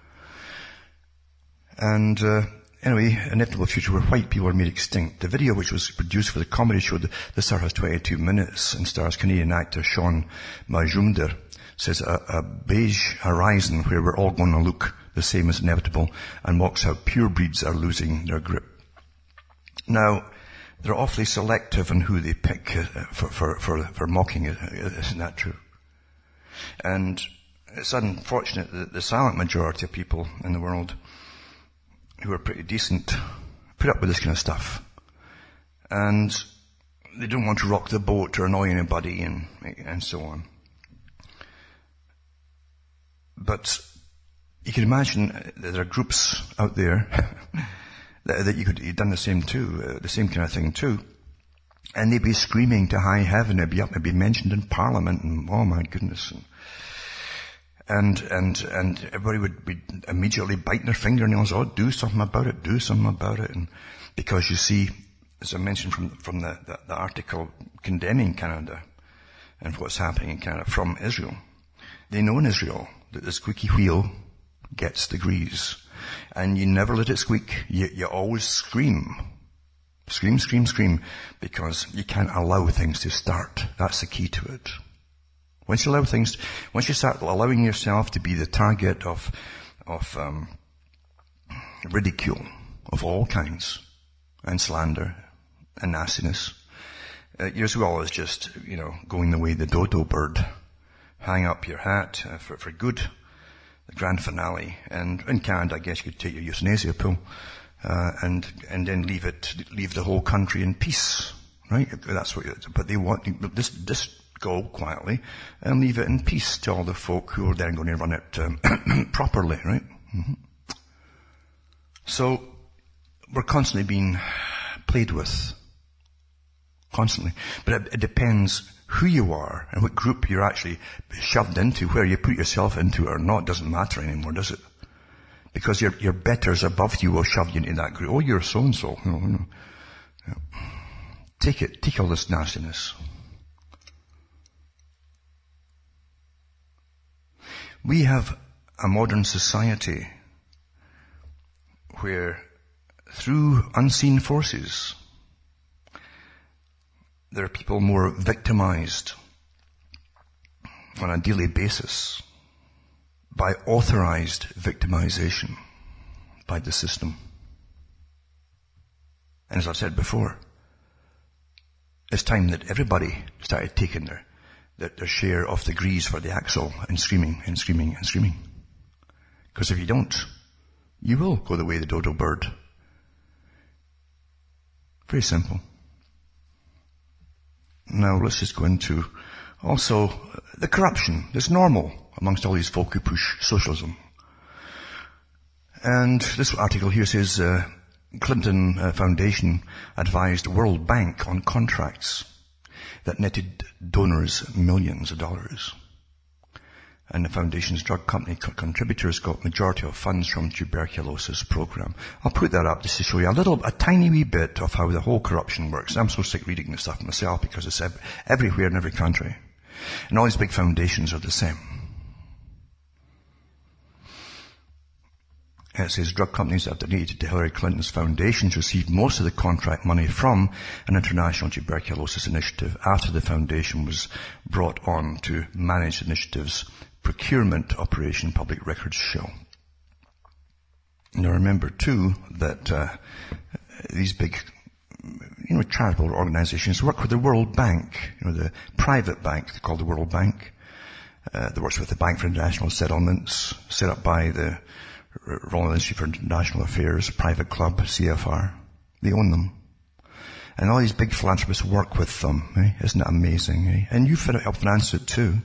And uh, anyway, inevitable future where white people are made extinct. The video, which was produced for the comedy show, the, the star has twenty-two minutes and stars Canadian actor Sean Majumder, says a, a beige horizon where we're all going to look the same as inevitable, and mocks how pure breeds are losing their grip. Now, they're awfully selective in who they pick uh, for, for, for, for mocking it. Isn't that true? And it's unfortunate that the silent majority of people in the world who are pretty decent put up with this kind of stuff. And they don't want to rock the boat or annoy anybody and, and so on. But you can imagine that there are groups out there that, that you could have done the same too, uh, the same kind of thing too. And they'd be screaming to high heaven, it'd be up, it'd be mentioned in Parliament, and oh my goodness. And, and, and everybody would be immediately biting their fingernails, oh, do something about it, do something about it. And because you see, as I mentioned from, from the, the, the article condemning Canada and what's happening in Canada from Israel, they know in Israel that the squeaky wheel gets the grease. And you never let it squeak. You, you always scream. Scream, scream, scream. Because you can't allow things to start. That's the key to it. Once you allow things, once you start allowing yourself to be the target of, of, um, ridicule of all kinds, and slander, and nastiness, uh, you're as well as just, you know, going the way the dodo bird. Hang up your hat uh, for, for good. The grand finale. And in Canada, I guess you could take your euthanasia pill, uh, and, and then leave it, leave the whole country in peace. Right? That's what, but they want, this, this go quietly and leave it in peace to all the folk who are then going to run it, um, properly, right? Mm-hmm. So, we're constantly being played with. Constantly. But it, it depends who you are and what group you're actually shoved into. Where you put yourself into or not doesn't matter anymore, does it? Because your your betters above you will shove you into that group. Oh, you're so-and-so. You know, you know. Yeah. Take it. Take all this nastiness. We have a modern society where through unseen forces there are people more victimized on a daily basis by authorized victimization. by the system. And as I said before, it's time that everybody started taking their, their, their share of the grease for the axle and screaming and screaming and screaming. Because if you don't, you will go the way of the dodo bird. Very simple. Now let's just go into also the corruption that's normal amongst all these folk who push socialism. And this article here says, uh, Clinton uh, Foundation advised World Bank on contracts that netted donors millions of dollars. And the foundation's drug company co- contributors got majority of funds from tuberculosis program. I'll put that up just to show you a little, a tiny wee bit of how the whole corruption works. I'm so sick reading this stuff myself because it's ev- everywhere in every country. And all these big foundations are the same. It says drug companies that donated to Hillary Clinton's foundations received most of the contract money from an international tuberculosis initiative after the foundation was brought on to manage the initiative's procurement operation, public records show. Now remember too that uh, these big, you know, charitable organizations work with the World Bank, you know, the private bank called the World Bank, uh, that works with the Bank for International Settlements, set up by the Royal Institute for International Affairs, private club, C F R. They own them. And all these big philanthropists work with them. Eh? Isn't it amazing? Eh? And you help finance it too.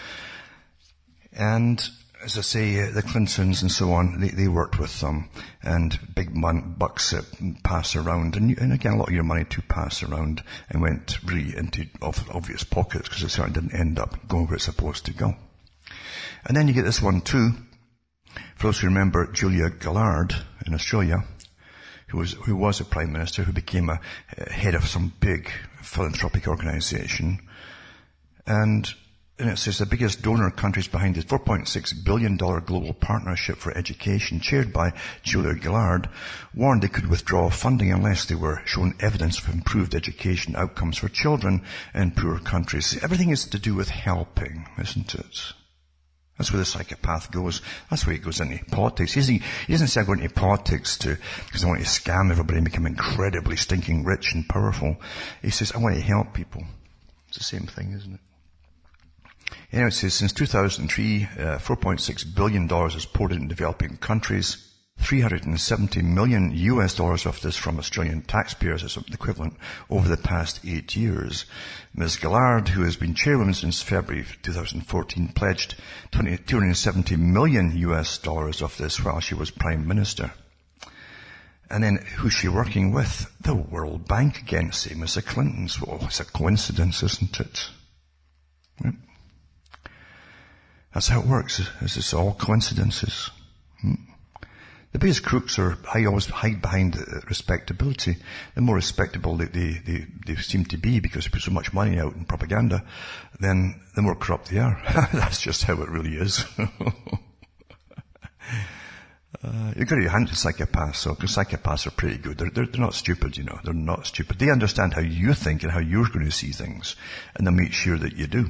And as I say, uh, the Clintons and so on, they, they worked with them. And big mon- bucks uh, pass around. And, you, and again, a lot of your money to pass around and went really into obvious pockets because it certainly didn't end up going where it's supposed to go. And then you get this one too. For those who remember Julia Gillard in Australia, who was who was a prime minister, who became a, a head of some big philanthropic organization, and, and it says the biggest donor countries behind the four point six billion dollars global partnership for education, chaired by Julia Gillard, warned they could withdraw funding unless they were shown evidence of improved education outcomes for children in poor countries. Everything is to do with helping, isn't it? That's where the psychopath goes. That's where he goes into politics. He doesn't, he doesn't say I go into politics to, because I want to scam everybody and become incredibly stinking rich and powerful. He says, I want to help people. It's the same thing, isn't it? Anyway, it says, since two thousand three, uh, four point six billion dollars is poured into developing countries. three hundred seventy million U S dollars of this from Australian taxpayers as the equivalent over the past eight years. Miz Gillard, who has been chairwoman since February twenty fourteen, pledged two hundred seventy million U S dollars of this while she was Prime Minister. And then who's she working with? The World Bank again, same as the Clintons. Well, it's a coincidence, isn't it? Yep. That's how it works. It's just all coincidences. Hmm. The biggest crooks are, I always hide behind respectability. The more respectable they, they, they, they seem to be because they put so much money out in propaganda, then the more corrupt they are. That's just how it really is. uh, you've got to hand to psychopaths, so, because psychopaths are pretty good. They're, they're, they're not stupid, you know. They're not stupid. They understand how you think and how you're going to see things, and they'll make sure that you do.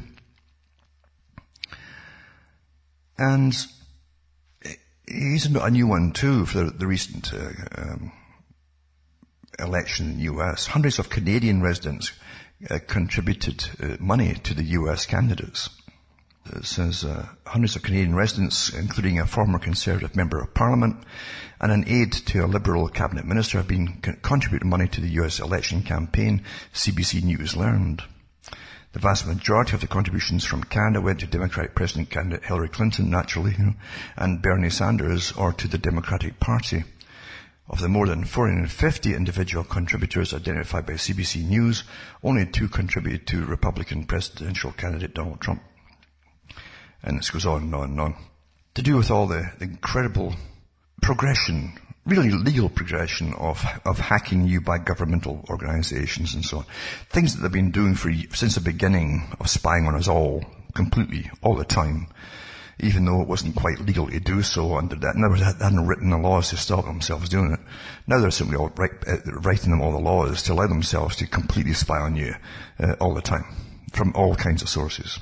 And he's a new one too for the, the recent uh, um, election in the U S. Hundreds of Canadian residents uh, contributed uh, money to the U S candidates. It says uh, hundreds of Canadian residents, including a former Conservative member of Parliament and an aide to a Liberal cabinet minister, have been con- contributing money to the U S election campaign, C B C News learned. The vast majority of the contributions from Canada went to Democratic President candidate Hillary Clinton, naturally, you know, and Bernie Sanders, or to the Democratic Party. Of the more than four hundred fifty individual contributors identified by C B C News, only two contributed to Republican presidential candidate Donald Trump. And this goes on and on and on. To do with all the, the incredible progression, really legal progression of, of hacking you by governmental organizations and so on. Things that they've been doing for, since the beginning of spying on us all, completely, all the time, even though it wasn't quite legal to do so under that. Never hadn't written the laws to stop themselves doing it. Now they're simply all write, uh, writing them all the laws to allow themselves to completely spy on you uh, all the time, from all kinds of sources.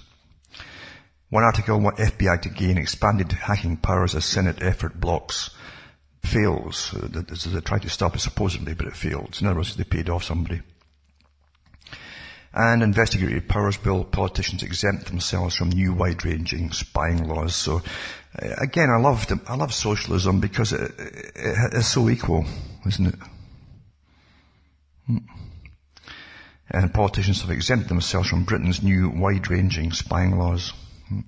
One article, F B I to gain expanded hacking powers as Senate effort blocks fails. Uh, they, they tried to stop it supposedly, but it failed. In other words, they paid off somebody. And Investigative Powers Bill, politicians exempt themselves from new wide-ranging spying laws. So, uh, again, I love I love socialism because it, it, it is so equal, isn't it? Hmm. And politicians have exempted themselves from Britain's new wide-ranging spying laws. Hmm.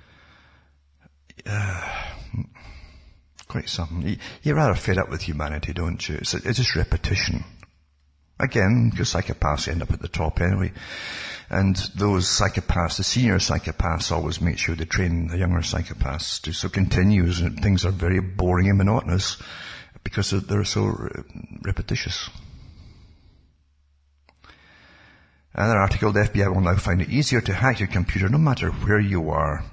Uh, quite something. You, you're rather fed up with humanity, don't you? It's, it's just repetition. Again, because psychopaths end up at the top anyway. And those psychopaths, the senior psychopaths, always make sure they train the younger psychopaths to so continues, and things are very boring and monotonous because they're so repetitious. Another article, the F B I will now find it easier to hack your computer no matter where you are.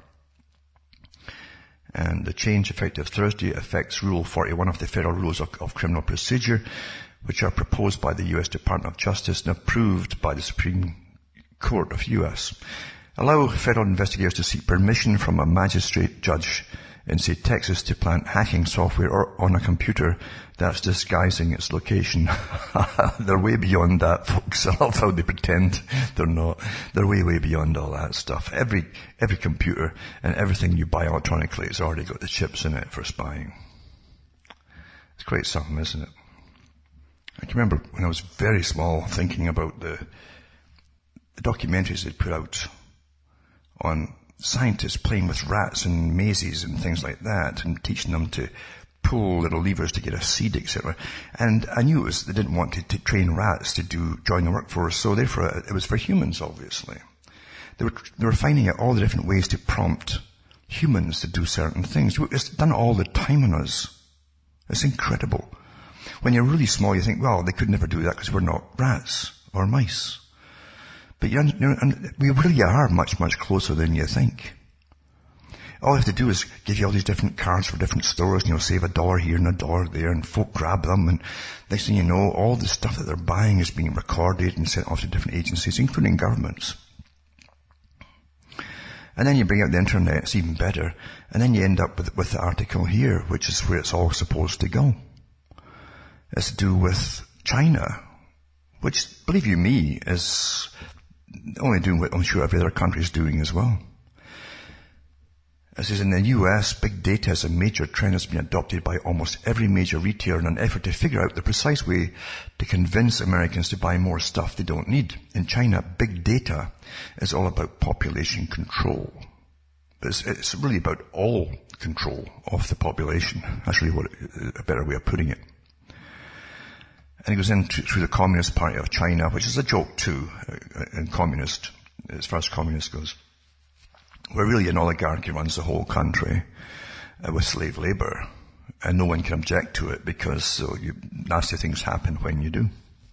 And the change effective Thursday affects Rule forty-one of the Federal Rules of, of Criminal Procedure, which are proposed by the U S Department of Justice and approved by the Supreme Court of U S Allow federal investigators to seek permission from a magistrate judge in, say, Texas to plant hacking software or on a computer that's disguising its location. They're way beyond that, folks. I love how they pretend they're not. They're way, way beyond all that stuff. Every, every computer and everything you buy electronically has already got the chips in it for spying. It's quite something, isn't it? I can remember when I was very small thinking about the, the documentaries they'd put out on scientists playing with rats and mazes and things like that and teaching them to pull little levers to get a seed, et cetera. And I knew it was, they didn't want to, to train rats to do, join the workforce, so therefore it was for humans, obviously. They were, they were finding out all the different ways to prompt humans to do certain things. It's done all the time on us. It's incredible. When you're really small, you think, well, they could never do that because we're not rats or mice. But you're, you're, we really are much, much closer than you think. All you have to do is give you all these different cards for different stores, and you'll save a dollar here and a dollar there, and folk grab them, and next thing you know, all the stuff that they're buying is being recorded and sent off to different agencies, including governments. And then you bring out the internet, it's even better, and then you end up with, with the article here, which is where it's all supposed to go. It's to do with China, which, believe you me, is only doing what I'm sure every other country is doing as well. It says in the U S, big data is a major trend that's been adopted by almost every major retailer in an effort to figure out the precise way to convince Americans to buy more stuff they don't need. In China, big data is all about population control. It's, it's really about all control of the population. That's really what it, a better way of putting it. And he goes in to, through the Communist Party of China, which is a joke too, uh, and communist, as far as communist goes, where really an oligarchy runs the whole country uh, with slave labor, and no one can object to it because so you, nasty things happen when you do.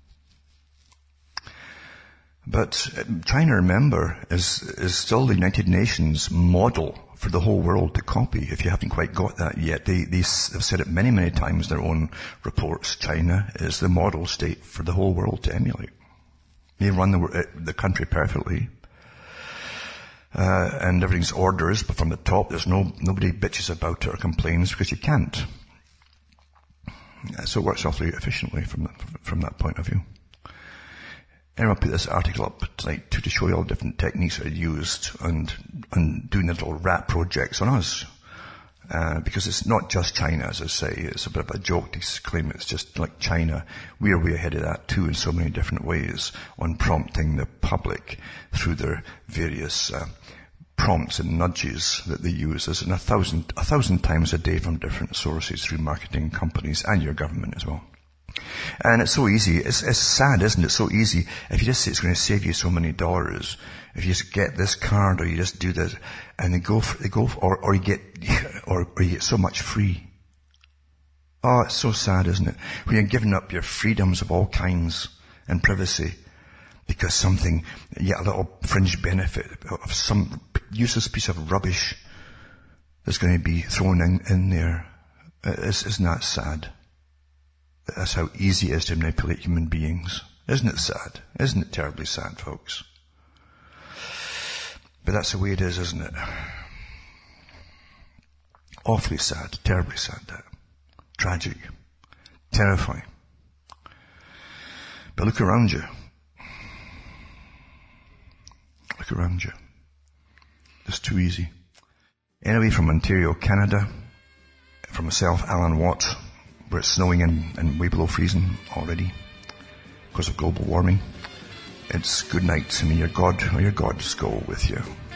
But uh, China, remember, is, is still the United Nations model for the whole world to copy, if you haven't quite got that yet. They, they have said it many, many times in their own reports. China is the model state for the whole world to emulate. They run the, the country perfectly. Uh, and everything's orders, but from the top, there's no, nobody bitches about it or complains because you can't. So it works awfully efficiently from that, from that point of view. Anyway, I put this article up tonight to, to show you all the different techniques that are used and, and doing little rat projects on us. Uh, because it's not just China, as I say. It's a bit of a joke to claim it's just like China. We are way ahead of that too in so many different ways on prompting the public through their various uh, prompts and nudges that they use. There's a thousand, a thousand times a day from different sources through marketing companies and your government as well. And it's so easy. It's, it's sad, isn't it? So easy. If you just say it's going to save you so many dollars, if you just get this card or you just do this, and they go for, they go for, or, or you get, or, or you get so much free. Oh, it's so sad, isn't it? When you're giving up your freedoms of all kinds and privacy because something, yet a little fringe benefit of some useless piece of rubbish that's going to be thrown in, in there. It's, isn't that sad? That's how easy it is to manipulate human beings. Isn't it sad? Isn't it terribly sad, folks? But that's the way it is, isn't it? Awfully sad, terribly sad that. Tragic. Terrifying. But look around you. Look around you. It's too easy. Anyway, from Ontario, Canada, from myself, Alan Watt, where it's snowing and, and way below freezing already because of global warming. It's good night to me. Your God or your gods go with you.